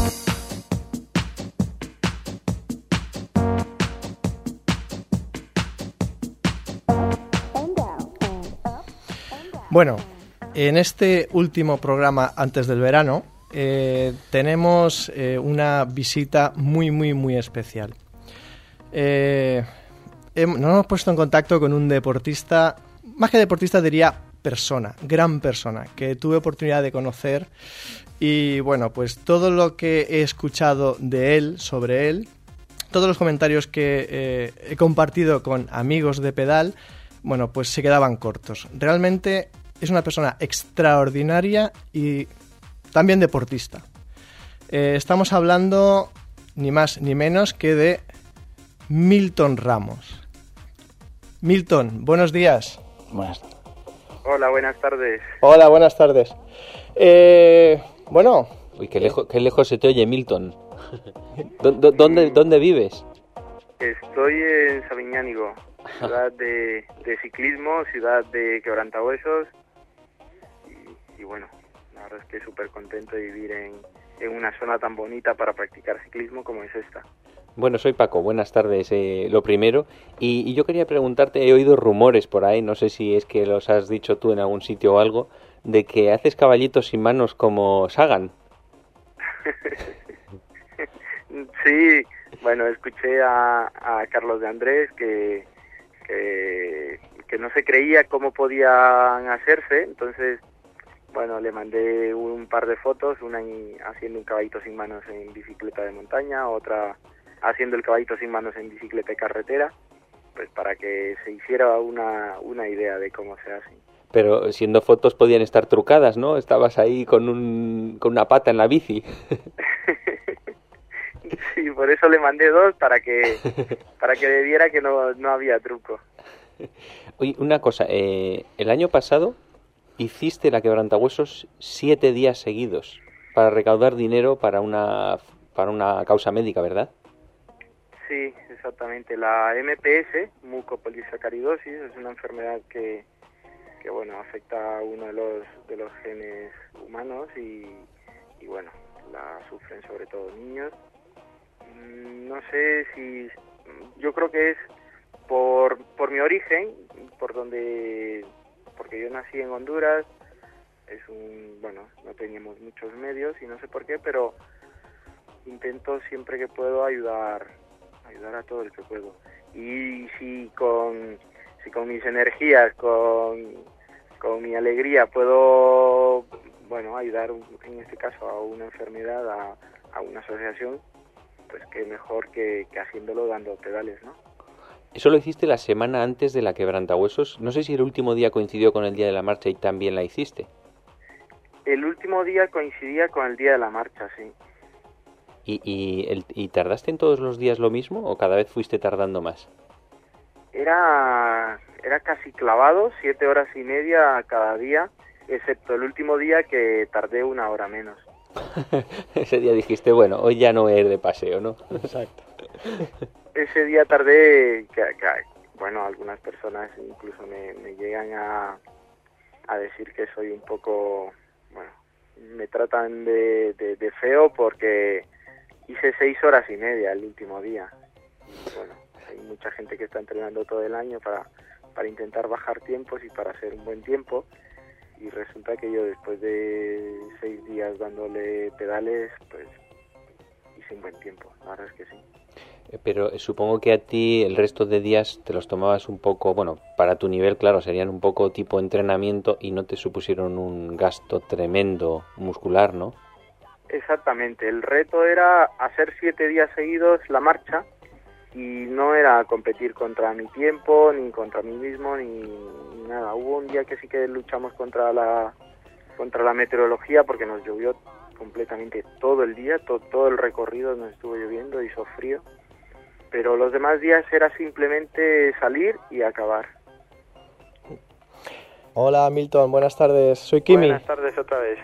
Bueno, en este último programa antes del verano tenemos una visita muy especial. Nos hemos puesto en contacto con un deportista, más que deportista diría persona, gran persona, que tuve oportunidad de conocer, y bueno, pues todo lo que he escuchado de él, sobre él, todos los comentarios que he compartido con amigos de pedal, bueno, pues se quedaban cortos. Realmente es una persona extraordinaria y también deportista. Estamos hablando ni más ni menos que de Milton Ramos. Milton, buenos días. Buenas. Hola, buenas tardes. Hola, buenas tardes. Bueno, Uy, qué lejos se te oye, Milton. ¿Dónde vives? Estoy en Sabiñánigo, ciudad de ciclismo, ciudad de quebrantahuesos y bueno, la verdad es que súper contento de vivir en una zona tan bonita para practicar ciclismo como es esta. Bueno, soy Paco, buenas tardes, lo primero. Y yo quería preguntarte, he oído rumores por ahí, no sé si es que los has dicho tú en algún sitio o algo, de que haces caballitos sin manos como Sagan. Sí, bueno, escuché a Carlos de Andrés que no se creía cómo podían hacerse, entonces, bueno, le mandé un par de fotos, una haciendo un caballito sin manos en bicicleta de montaña, otra haciendo el caballito sin manos en bicicleta de carretera, pues para que se hiciera una idea de cómo se hacen. Pero siendo fotos podían estar trucadas, ¿no? Estabas ahí con una pata en la bici. Sí, por eso le mandé dos para que viera que no había truco. Oye, una cosa, el año pasado hiciste la quebrantahuesos 7 días seguidos para recaudar dinero para una causa médica, ¿verdad? Sí, exactamente. La MPS, mucopolisacaridosis, es una enfermedad que bueno, afecta a uno de los genes humanos y bueno, la sufren sobre todo niños. No sé si, yo creo que es por mi origen, porque yo nací en Honduras, bueno, no teníamos muchos medios y no sé por qué, pero intento siempre que puedo ayudar a todo el que puedo. Y si con mis energías, con mi alegría puedo, bueno, ayudar en este caso a una enfermedad, a una asociación, pues qué mejor que haciéndolo dando pedales, ¿no? Eso lo hiciste la semana antes de la quebrantahuesos. No sé si el último día coincidió con el día de la marcha y también la hiciste. El último día coincidía con el día de la marcha, sí. ¿Y tardaste en todos los días lo mismo o cada vez fuiste tardando más? Era casi clavado, 7 horas y media cada día, excepto el último día que tardé 1 hora menos. Ese día dijiste, bueno, hoy ya no voy a ir de paseo, ¿no? exacto. Ese día tardé, bueno, algunas personas incluso me llegan a decir que soy un poco, bueno, me tratan de feo porque hice 6 horas y media el último día. Y bueno, hay mucha gente que está entrenando todo el año para intentar bajar tiempos y para hacer un buen tiempo. Y resulta que yo después de 6 días dándole pedales, pues hice un buen tiempo, la verdad es que sí. Pero supongo que a ti el resto de días te los tomabas un poco, bueno, para tu nivel, claro, serían un poco tipo entrenamiento y no te supusieron un gasto tremendo muscular, ¿no? Exactamente, el reto era hacer 7 días seguidos la marcha y no era competir contra mi tiempo, ni contra mí mismo, ni nada. Hubo un día que sí que luchamos contra la meteorología porque nos llovió completamente todo el día, todo el recorrido nos estuvo lloviendo, hizo frío, pero los demás días era simplemente salir y acabar. Hola Milton, buenas tardes, soy Kimi. Buenas tardes otra vez.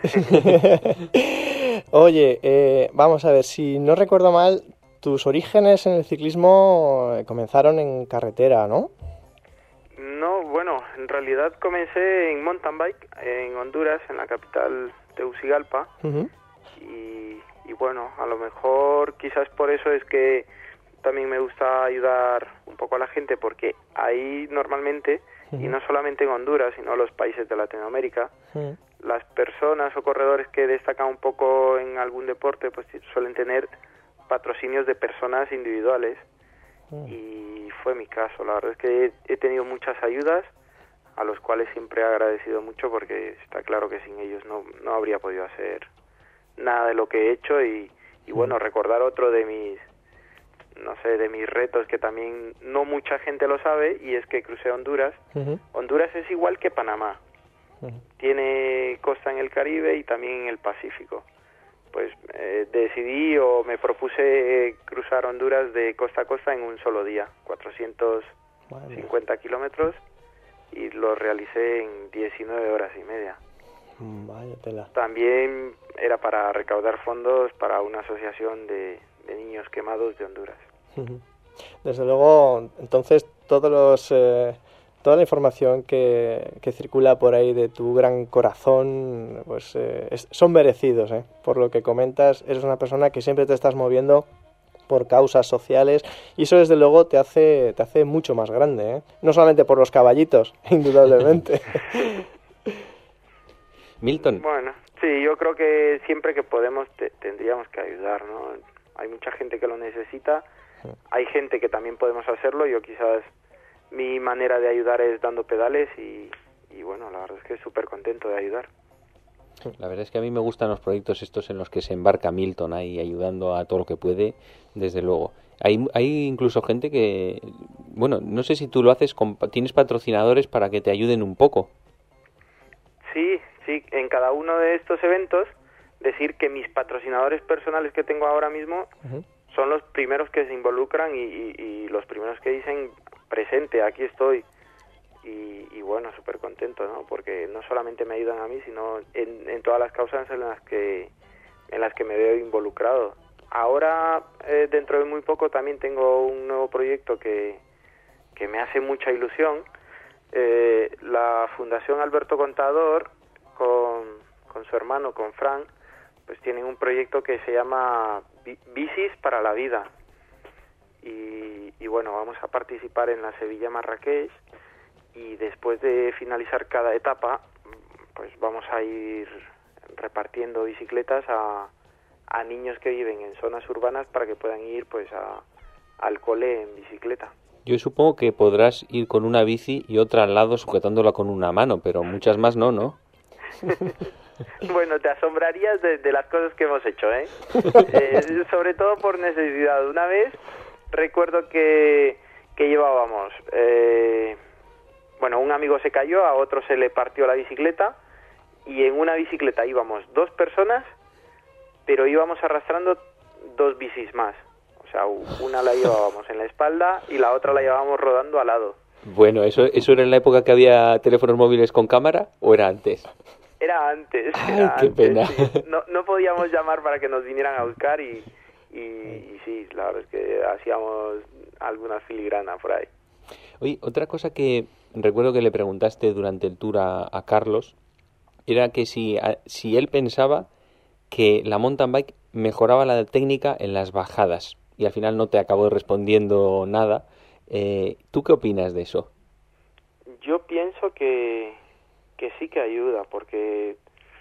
Oye, vamos a ver, si no recuerdo mal, tus orígenes en el ciclismo comenzaron en carretera, ¿no? No, bueno, en realidad comencé en mountain bike en Honduras, en la capital Tegucigalpa. Uh-huh. Y bueno, a lo mejor quizás por eso es que también me gusta ayudar un poco a la gente, porque ahí normalmente, y no solamente en Honduras, sino en los países de Latinoamérica, las personas o corredores que destacan un poco en algún deporte pues suelen tener patrocinios de personas individuales, y fue mi caso. La verdad es que he tenido muchas ayudas a los cuales siempre he agradecido mucho, porque está claro que sin ellos no habría podido hacer nada de lo que he hecho. Y bueno, recordar otro de mis retos que también no mucha gente lo sabe, y es que crucé Honduras. Honduras es igual que Panamá, tiene costa en el Caribe y también en el Pacífico, pues decidí o me propuse cruzar Honduras de costa a costa en un solo día, 450 kilómetros, y lo realicé en 19 horas y media. Vaya tela. También era para recaudar fondos para una asociación de niños quemados de Honduras. Desde luego, entonces toda la información que circula por ahí de tu gran corazón, pues son merecidos, por lo que comentas. Eres una persona que siempre te estás moviendo por causas sociales y eso desde luego te hace mucho más grande, no solamente por los caballitos, indudablemente. Milton. Bueno, sí, yo creo que siempre que podemos tendríamos que ayudar, ¿no? Hay mucha gente que lo necesita, hay gente que también podemos hacerlo. Yo quizás mi manera de ayudar es dando pedales y bueno, la verdad es que súper contento de ayudar. La verdad es que a mí me gustan los proyectos estos en los que se embarca Milton ahí ayudando a todo lo que puede, desde luego. Hay incluso gente que, bueno, no sé si tú lo haces, tienes patrocinadores para que te ayuden un poco. Sí, en cada uno de estos eventos, decir que mis patrocinadores personales que tengo ahora mismo son los primeros que se involucran y los primeros que dicen presente, aquí estoy. Y bueno, súper contento, ¿no? Porque no solamente me ayudan a mí, sino en todas las causas en las que me veo involucrado. Ahora, dentro de muy poco, también tengo un nuevo proyecto que me hace mucha ilusión. La Fundación Alberto Contador, con su hermano, con Fran, pues tienen un proyecto que se llama Bicis para la Vida. Y bueno, vamos a participar en la Sevilla-Marrakech. Y después de finalizar cada etapa, pues vamos a ir repartiendo bicicletas a niños que viven en zonas urbanas para que puedan ir pues al cole en bicicleta. Yo supongo que podrás ir con una bici y otra al lado sujetándola con una mano, pero muchas más no. Bueno, te asombrarías de las cosas que hemos hecho, sobre todo por necesidad. Una vez recuerdo que llevábamos... Bueno, un amigo se cayó, a otro se le partió la bicicleta y en una bicicleta íbamos 2 personas, pero íbamos arrastrando 2 bicis más. O sea, una la llevábamos en la espalda y la otra la llevábamos rodando al lado. Bueno, ¿eso era en la época que había teléfonos móviles con cámara o era antes? Era antes. ¡Ay, qué pena! Sí. No podíamos llamar para que nos vinieran a buscar y sí, la verdad es que hacíamos alguna filigrana por ahí. Oye, otra cosa que recuerdo que le preguntaste durante el tour a Carlos era que si él pensaba que la mountain bike mejoraba la técnica en las bajadas y al final no te acabó respondiendo nada. ¿Tú qué opinas de eso? Yo pienso que sí que ayuda, porque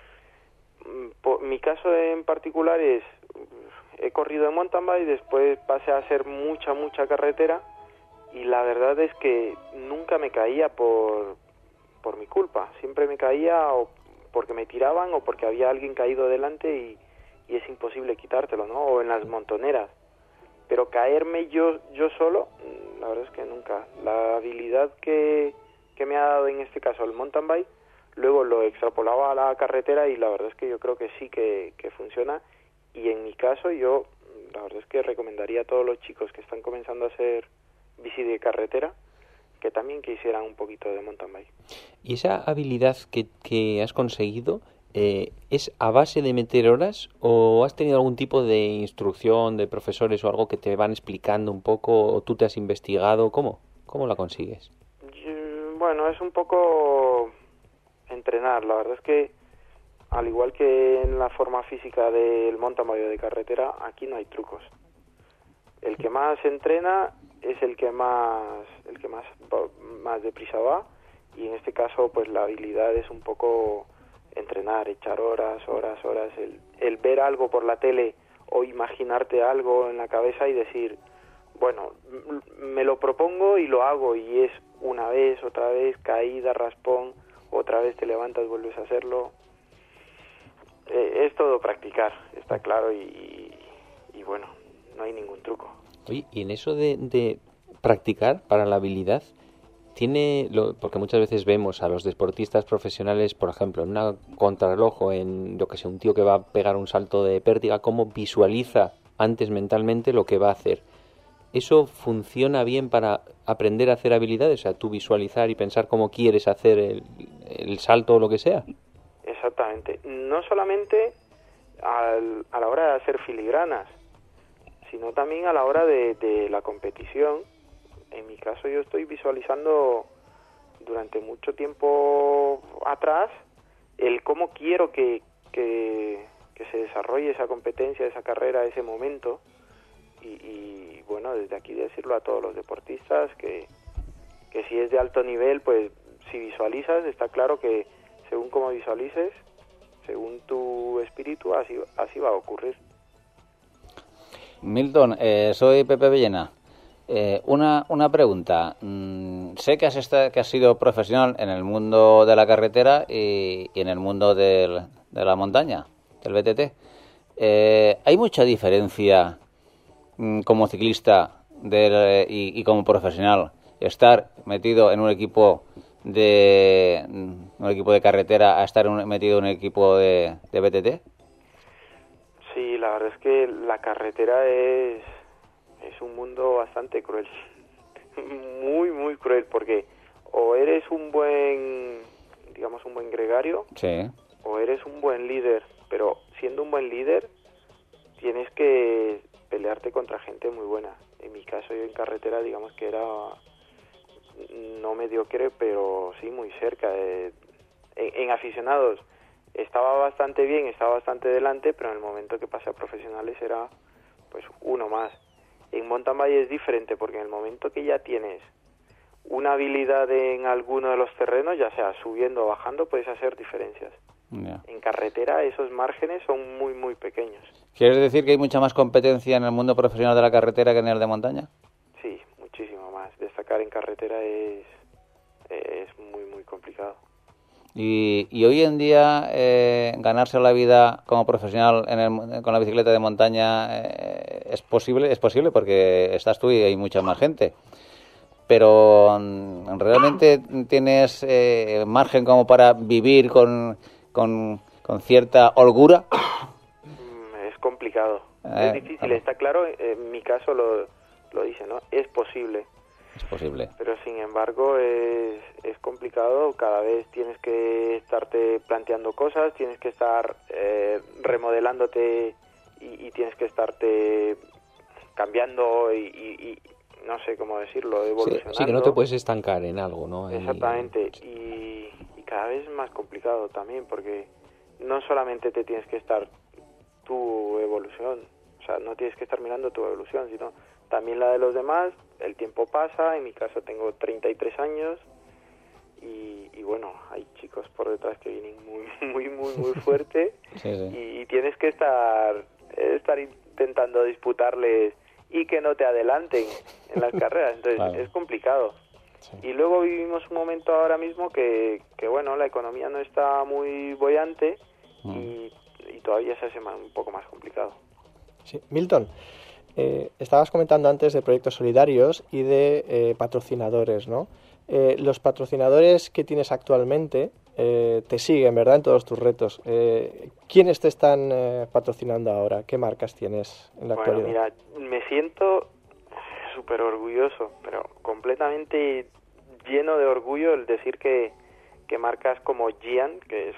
mi caso en particular es, he corrido en mountain bike, después pasé a hacer mucha carretera y la verdad es que nunca me caía por mi culpa, siempre me caía o porque me tiraban o porque había alguien caído delante y es imposible quitártelo, ¿no? O en las montoneras. Pero caerme yo solo, la verdad es que nunca. La habilidad que me ha dado en este caso el mountain bike, luego lo extrapolaba a la carretera y la verdad es que yo creo que sí que funciona. Y en mi caso yo, la verdad es que recomendaría a todos los chicos que están comenzando a hacer bici de carretera que también que hicieran un poquito de mountain bike. ¿Y esa habilidad que has conseguido es a base de meter horas o has tenido algún tipo de instrucción de profesores o algo que te van explicando un poco o tú te has investigado? ¿Cómo la consigues? Bueno, es un poco entrenar. La verdad es que al igual que en la forma física del mountain bike de carretera, aquí no hay trucos. El que más entrena es el que más deprisa va, y en este caso pues la habilidad es un poco entrenar, echar horas, el ver algo por la tele o imaginarte algo en la cabeza y decir, bueno, me lo propongo y lo hago, y es una vez, otra vez, caída, raspón, otra vez te levantas, vuelves a hacerlo. Es todo practicar, está claro, y bueno, no hay ningún truco. Oye, y en eso de practicar para la habilidad, porque muchas veces vemos a los deportistas profesionales, por ejemplo, en una contrarreloj o en, yo que sé, un tío que va a pegar un salto de pértiga, cómo visualiza antes mentalmente lo que va a hacer. ¿Eso funciona bien para aprender a hacer habilidades? O sea, tú visualizar y pensar cómo quieres hacer el salto o lo que sea. Exactamente. No solamente a la hora de hacer filigranas, sino también a la hora de la competición. En mi caso yo estoy visualizando durante mucho tiempo atrás el cómo quiero que se desarrolle esa competencia, esa carrera, ese momento. Y bueno, desde aquí decirlo a todos los deportistas que si es de alto nivel, pues si visualizas, está claro que según cómo visualices, según tu espíritu, así va a ocurrir. Milton, soy Pepe Villena. Una pregunta. Sé que has sido profesional en el mundo de la carretera y en el mundo de la montaña, del BTT. ¿Hay mucha diferencia como ciclista y como profesional estar metido en un equipo de carretera a estar metido en un equipo de BTT? Sí, la verdad es que la carretera es un mundo bastante cruel, muy, muy cruel, porque o eres un buen gregario, Sí. o eres un buen líder, pero siendo un buen líder tienes que pelearte contra gente muy buena. En mi caso, yo en carretera, digamos que era no mediocre, pero sí muy cerca. En aficionados estaba bastante bien, estaba bastante delante, pero en el momento que pasé a profesionales era pues uno más. En mountain bike es diferente, porque en el momento que ya tienes una habilidad en alguno de los terrenos, ya sea subiendo o bajando, puedes hacer diferencias. Yeah. En carretera esos márgenes son muy, muy pequeños. ¿Quieres decir que hay mucha más competencia en el mundo profesional de la carretera que en el de montaña? Sí, muchísimo más. Destacar en carretera es muy, muy complicado. Y hoy en día ganarse la vida como profesional con la bicicleta de montaña es posible porque estás tú y hay mucha más gente. Pero ¿realmente tienes margen como para vivir con cierta holgura? Es complicado. Es difícil, está claro. En mi caso lo dice, ¿no? Es posible. Es posible. Pero sin embargo es complicado. Cada vez tienes que estarte planteando cosas, tienes que estar remodelándote y tienes que estarte cambiando y no sé cómo decirlo, evolucionando. Sí, que no te puedes estancar en algo, ¿no? Exactamente. Y cada vez es más complicado también, porque no solamente te tienes que estar tu evolución, o sea, no tienes que estar mirando tu evolución, sino también la de los demás. El tiempo pasa, en mi caso tengo 33 años y bueno, hay chicos por detrás que vienen muy fuerte. Sí. Y tienes que estar intentando disputarles y que no te adelanten en las carreras, entonces Claro. es complicado. Sí. Y luego vivimos un momento ahora mismo que bueno, la economía no está muy boyante y todavía se hace un poco más complicado. Sí. Milton, estabas comentando antes de proyectos solidarios y de patrocinadores, ¿no? Los patrocinadores que tienes actualmente te siguen, ¿verdad?, en todos tus retos. ¿Quiénes te están patrocinando ahora? ¿Qué marcas tienes en la actualidad? Mira, me siento súper orgulloso, pero completamente lleno de orgullo el decir que marcas como Gian, que es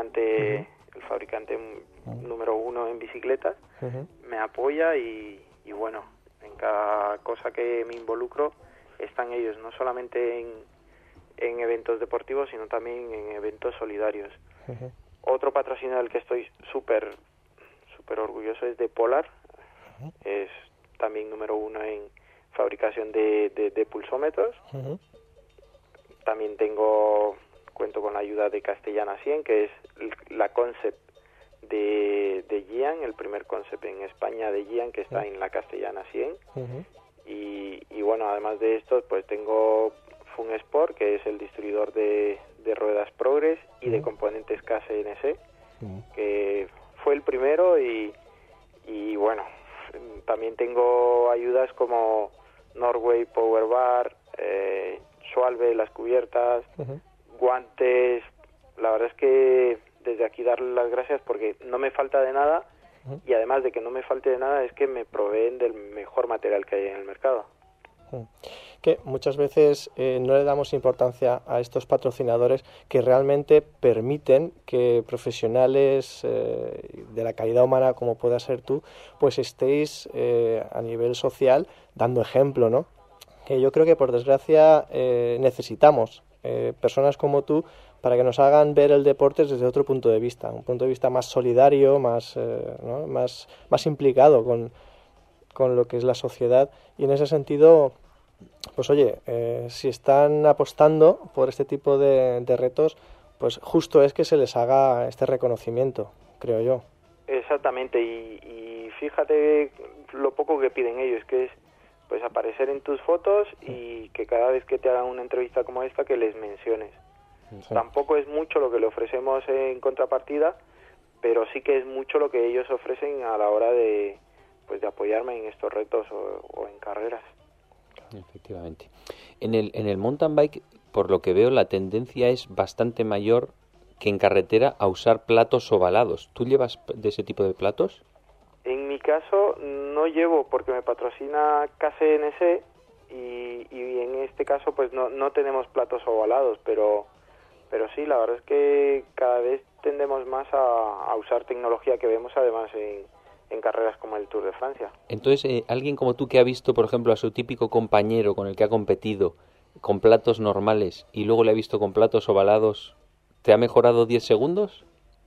el fabricante número 1 en bicicletas, me apoya y bueno, en cada cosa que me involucro están ellos, no solamente en eventos deportivos, sino también en eventos solidarios. Otro patrocinador del que estoy súper orgulloso es de Polar, es también número 1 en fabricación de pulsómetros. También cuento con la ayuda de Castellana 100, que es la concept de Gian, el primer concept en España de Gian, que está en la Castellana 100. Y bueno, además de esto, pues tengo Fun Sport, que es el distribuidor de ruedas Progress y de componentes KCNC, que fue el primero y bueno, también tengo ayudas como Norway Power Bar, suave, las cubiertas, Ujú. guantes. La verdad es que desde aquí darle las gracias porque no me falta de nada y además de que no me falte de nada es que me proveen del mejor material que hay en el mercado. Que muchas veces no le damos importancia a estos patrocinadores que realmente permiten que profesionales de la calidad humana como pueda ser tú, pues estéis a nivel social dando ejemplo, ¿no? Que yo creo que por desgracia necesitamos personas como tú para que nos hagan ver el deporte desde otro punto de vista, un punto de vista más solidario, más, ¿no? más implicado con lo que es la sociedad, y en ese sentido, pues oye, si están apostando por este tipo de retos, pues justo es que se les haga este reconocimiento, creo yo. Exactamente, y fíjate lo poco que piden ellos, que es pues aparecer en tus fotos y que cada vez que te hagan una entrevista como esta que les menciones. Sí. Tampoco es mucho lo que le ofrecemos en contrapartida, pero sí que es mucho lo que ellos ofrecen a la hora de pues de apoyarme en estos retos o en carreras. Efectivamente. En el mountain bike, por lo que veo, la tendencia es bastante mayor que en carretera a usar platos ovalados. ¿Tú llevas de ese tipo de platos? En mi caso no llevo porque me patrocina KCNC y en este caso pues no tenemos platos ovalados, pero sí, la verdad es que cada vez tendemos más a usar tecnología que vemos además en carreras como el Tour de Francia. Entonces, alguien como tú que ha visto, por ejemplo, a su típico compañero con el que ha competido con platos normales y luego le ha visto con platos ovalados, ¿te ha mejorado 10 segundos?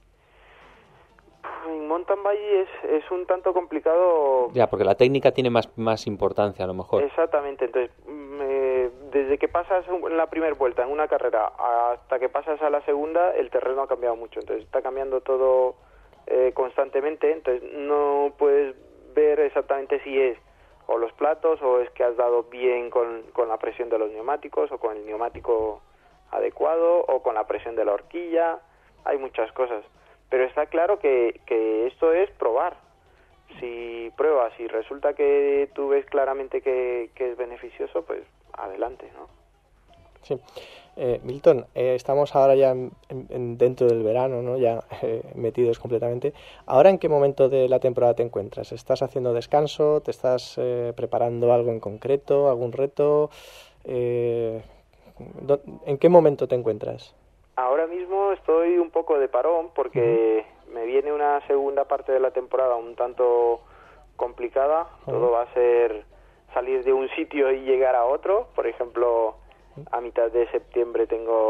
En mountain bike es un tanto complicado. Ya, porque la técnica tiene más importancia a lo mejor. Exactamente, entonces desde que pasas en la primera vuelta en una carrera hasta que pasas a la segunda, el terreno ha cambiado mucho, entonces está cambiando todo constantemente, entonces no puedes ver exactamente si es o los platos o es que has dado bien con la presión de los neumáticos o con el neumático adecuado o con la presión de la horquilla. Hay muchas cosas, pero está claro que esto es probar. Si pruebas y resulta que tú ves claramente que es beneficioso, pues adelante, ¿no? Sí. Milton, estamos ahora ya dentro del verano, ¿no? Ya metidos completamente. ¿Ahora en qué momento de la temporada te encuentras? ¿Estás haciendo descanso? ¿Te estás preparando algo en concreto? ¿Algún reto? ¿En qué momento te encuentras? Ahora mismo estoy un poco de parón porque me viene una segunda parte de la temporada un tanto complicada. Todo va a ser salir de un sitio y llegar a otro. Por ejemplo, a mitad de septiembre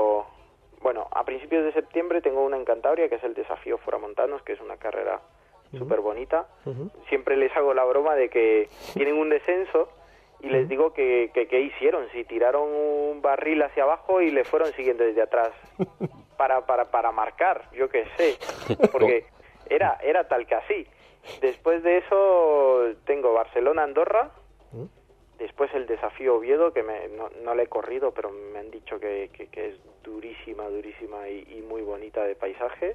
a principios de septiembre tengo una en Cantabria que es el Desafío Foramontanos, que es una carrera súper bonita. Siempre les hago la broma de que tienen un descenso y les digo que ¿qué hicieron? Si tiraron un barril hacia abajo y le fueron siguiendo desde atrás para marcar, yo qué sé, porque era tal que así. Después de eso tengo Barcelona-Andorra, después el Desafío Oviedo, que no le he corrido, pero me han dicho que es durísima y muy bonita de paisajes.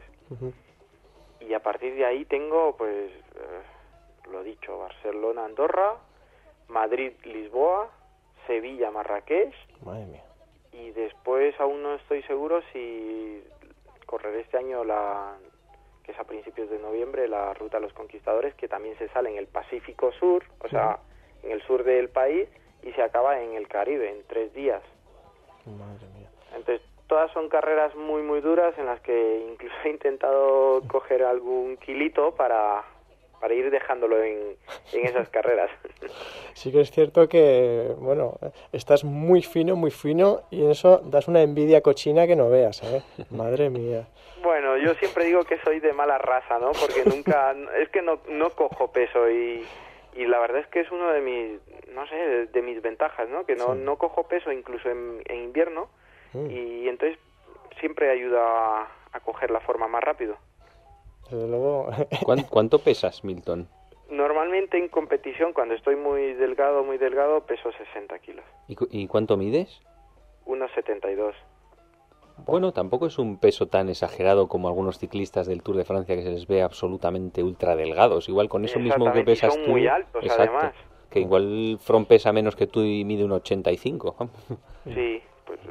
Y a partir de ahí tengo, pues, lo dicho, Barcelona-Andorra, Madrid-Lisboa, Sevilla-Marrakech. Madre mía. Y después aún no estoy seguro si correré este año que es a principios de noviembre, la Ruta de los Conquistadores, que también se sale en el Pacífico Sur, o sea, en el sur del país, y se acaba en el Caribe, en 3 días. Madre mía. Entonces, todas son carreras muy, muy duras en las que incluso he intentado coger algún kilito para ir dejándolo en esas carreras. Sí que es cierto que, bueno, estás muy fino, y en eso das una envidia cochina que no veas, ¿eh? Madre mía. Bueno, yo siempre digo que soy de mala raza, ¿no? Porque es que no cojo peso y la verdad es que es uno de mis ventajas, ¿no? Que no cojo peso incluso en invierno y entonces siempre ayuda a coger la forma más rápido. Desde luego. ¿Cuánto pesas, Milton? Normalmente en competición, cuando estoy muy delgado, peso 60 kilos. ¿Y cuánto mides? 1,72. Bueno, tampoco es un peso tan exagerado como algunos ciclistas del Tour de Francia que se les ve absolutamente ultra delgados. Igual con eso mismo que pesas son tú. Muy altos, exacto, además. Que igual Froome pesa menos que tú y mide 1,85. Sí, pues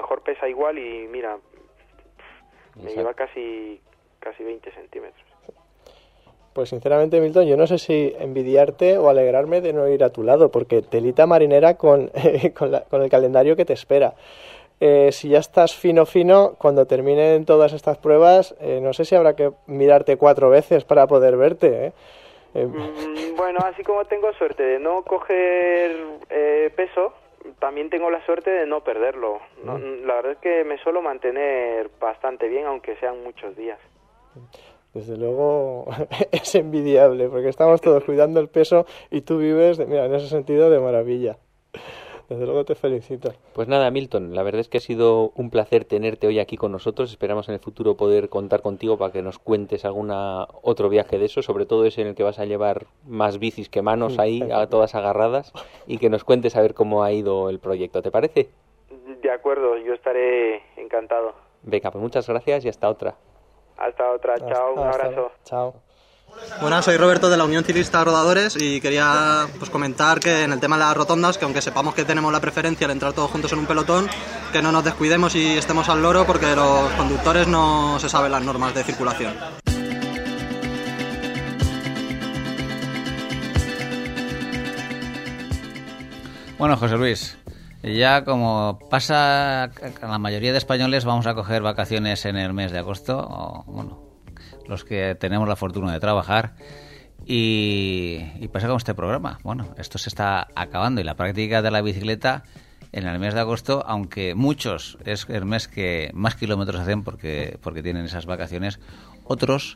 mejor pesa igual y mira, me Exacto. lleva casi 20 centímetros. Pues sinceramente, Milton, yo no sé si envidiarte o alegrarme de no ir a tu lado, porque telita marinera con el calendario que te espera. Si ya estás fino, cuando terminen todas estas pruebas, no sé si habrá que mirarte 4 veces para poder verte, ¿eh? Bueno, así como tengo suerte de no coger peso, también tengo la suerte de no perderlo. No, la verdad es que me suelo mantener bastante bien, aunque sean muchos días. Desde luego es envidiable, porque estamos todos cuidando el peso y tú vives, mira, en ese sentido de maravilla. Desde luego te felicito. Pues nada, Milton, la verdad es que ha sido un placer tenerte hoy aquí con nosotros. Esperamos en el futuro poder contar contigo para que nos cuentes alguna otro viaje de eso, sobre todo ese en el que vas a llevar más bicis que manos ahí, a todas agarradas, y que nos cuentes a ver cómo ha ido el proyecto. ¿Te parece? De acuerdo, yo estaré encantado. Venga, pues muchas gracias y hasta otra. Hasta otra, chao, un abrazo. Chao. Buenas, soy Roberto de la Unión Ciclista Rodadores y quería comentar que en el tema de las rotondas, que aunque sepamos que tenemos la preferencia al entrar todos juntos en un pelotón, que no nos descuidemos y estemos al loro porque los conductores no se saben las normas de circulación. Bueno, José Luis, ya como pasa a la mayoría de españoles, vamos a coger vacaciones en el mes de agosto, o, bueno, los que tenemos la fortuna de trabajar, y pasa con este programa. Bueno, esto se está acabando y la práctica de la bicicleta en el mes de agosto, aunque muchos es el mes que más kilómetros hacen porque tienen esas vacaciones, otros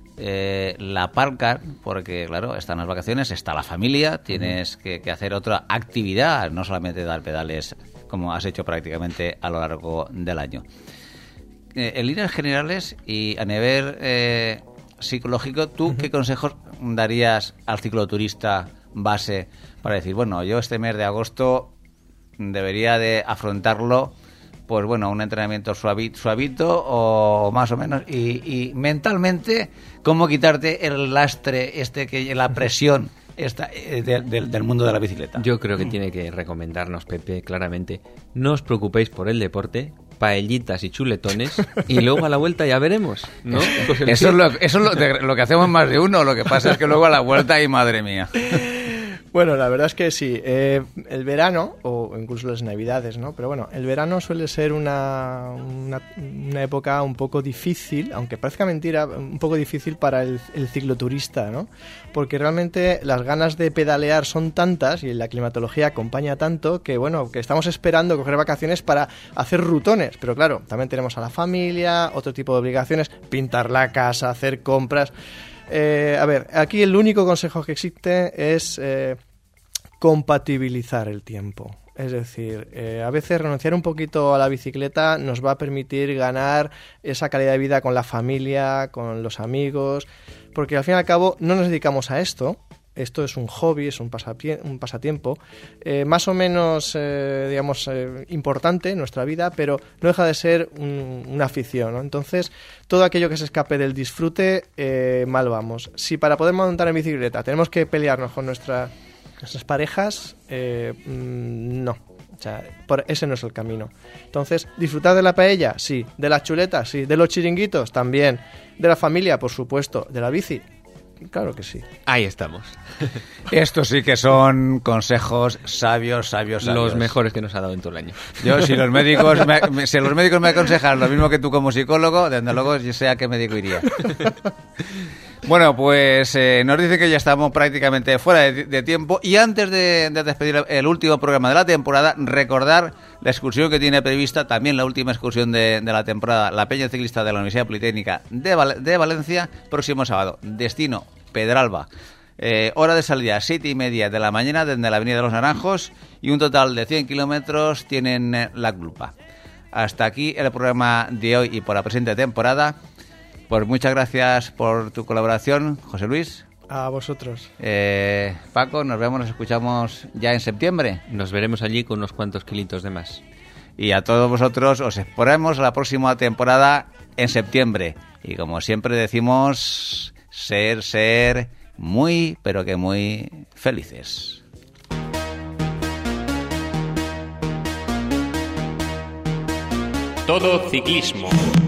la aparcan porque, claro, están las vacaciones, está la familia, tienes que hacer otra actividad, no solamente dar pedales como has hecho prácticamente a lo largo del año. En líneas generales y a nivel psicológico, ¿tú qué consejos darías al cicloturista base para decir, bueno, yo este mes de agosto debería de afrontarlo, pues bueno, un entrenamiento suavito o más o menos, y mentalmente, cómo quitarte el lastre, la presión del mundo de la bicicleta? Yo creo que tiene que recomendarnos, Pepe, claramente, no os preocupéis por el deporte, paellitas y chuletones, y luego a la vuelta ya veremos, ¿no? Pues Eso es lo que hacemos más de uno, lo que pasa es que luego a la vuelta, ¡ay, madre mía! Bueno, la verdad es que sí. El verano, o incluso las navidades, ¿no? Pero bueno, el verano suele ser una época un poco difícil, aunque parezca mentira, un poco difícil para el cicloturista, ¿no? Porque realmente las ganas de pedalear son tantas y la climatología acompaña tanto que, bueno, que estamos esperando coger vacaciones para hacer rutones. Pero claro, también tenemos a la familia, otro tipo de obligaciones, pintar la casa, hacer compras. A ver, aquí el único consejo que existe es compatibilizar el tiempo. Es decir, a veces renunciar un poquito a la bicicleta nos va a permitir ganar esa calidad de vida con la familia, con los amigos, porque al fin y al cabo no nos dedicamos a esto. Esto es un hobby, es un pasatiempo, más o menos, importante en nuestra vida, pero no deja de ser una afición, ¿no? Entonces, todo aquello que se escape del disfrute, mal vamos. Si para poder montar en bicicleta tenemos que pelearnos con nuestras parejas, no. O sea, ese no es el camino. Entonces, ¿disfrutar de la paella? Sí. ¿De las chuletas? Sí. ¿De los chiringuitos? También. ¿De la familia? Por supuesto. ¿De la bici? Claro que sí. Ahí estamos. Estos sí que son consejos sabios. Los mejores que nos ha dado en todo el año. Yo, si los médicos me aconsejan lo mismo que tú como psicólogo, desde luego yo sé a qué médico iría. Bueno, pues nos dice que ya estamos prácticamente fuera de tiempo, y antes de despedir el último programa de la temporada, recordar la excursión que tiene prevista, también la última excursión de la temporada, la Peña Ciclista de la Universidad Politécnica de Valencia, próximo sábado, destino Pedralba. Hora de salida 7:30 de la mañana desde la Avenida de los Naranjos, y un total de 100 kilómetros tienen la culpa. Hasta aquí el programa de hoy y por la presente temporada. Pues muchas gracias por tu colaboración, José Luis. A vosotros. Paco, nos escuchamos ya en septiembre. Nos veremos allí con unos cuantos kilitos de más. Y a todos vosotros os esperamos la próxima temporada en septiembre. Y como siempre decimos, ser muy, pero que muy felices. Todo Ciclismo.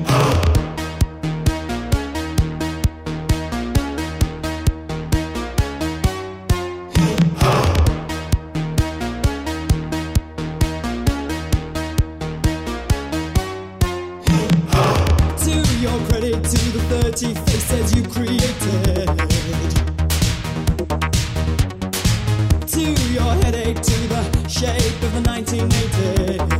To your credit, to the 30 faces you created, to your headache, to the shape of the 1980s.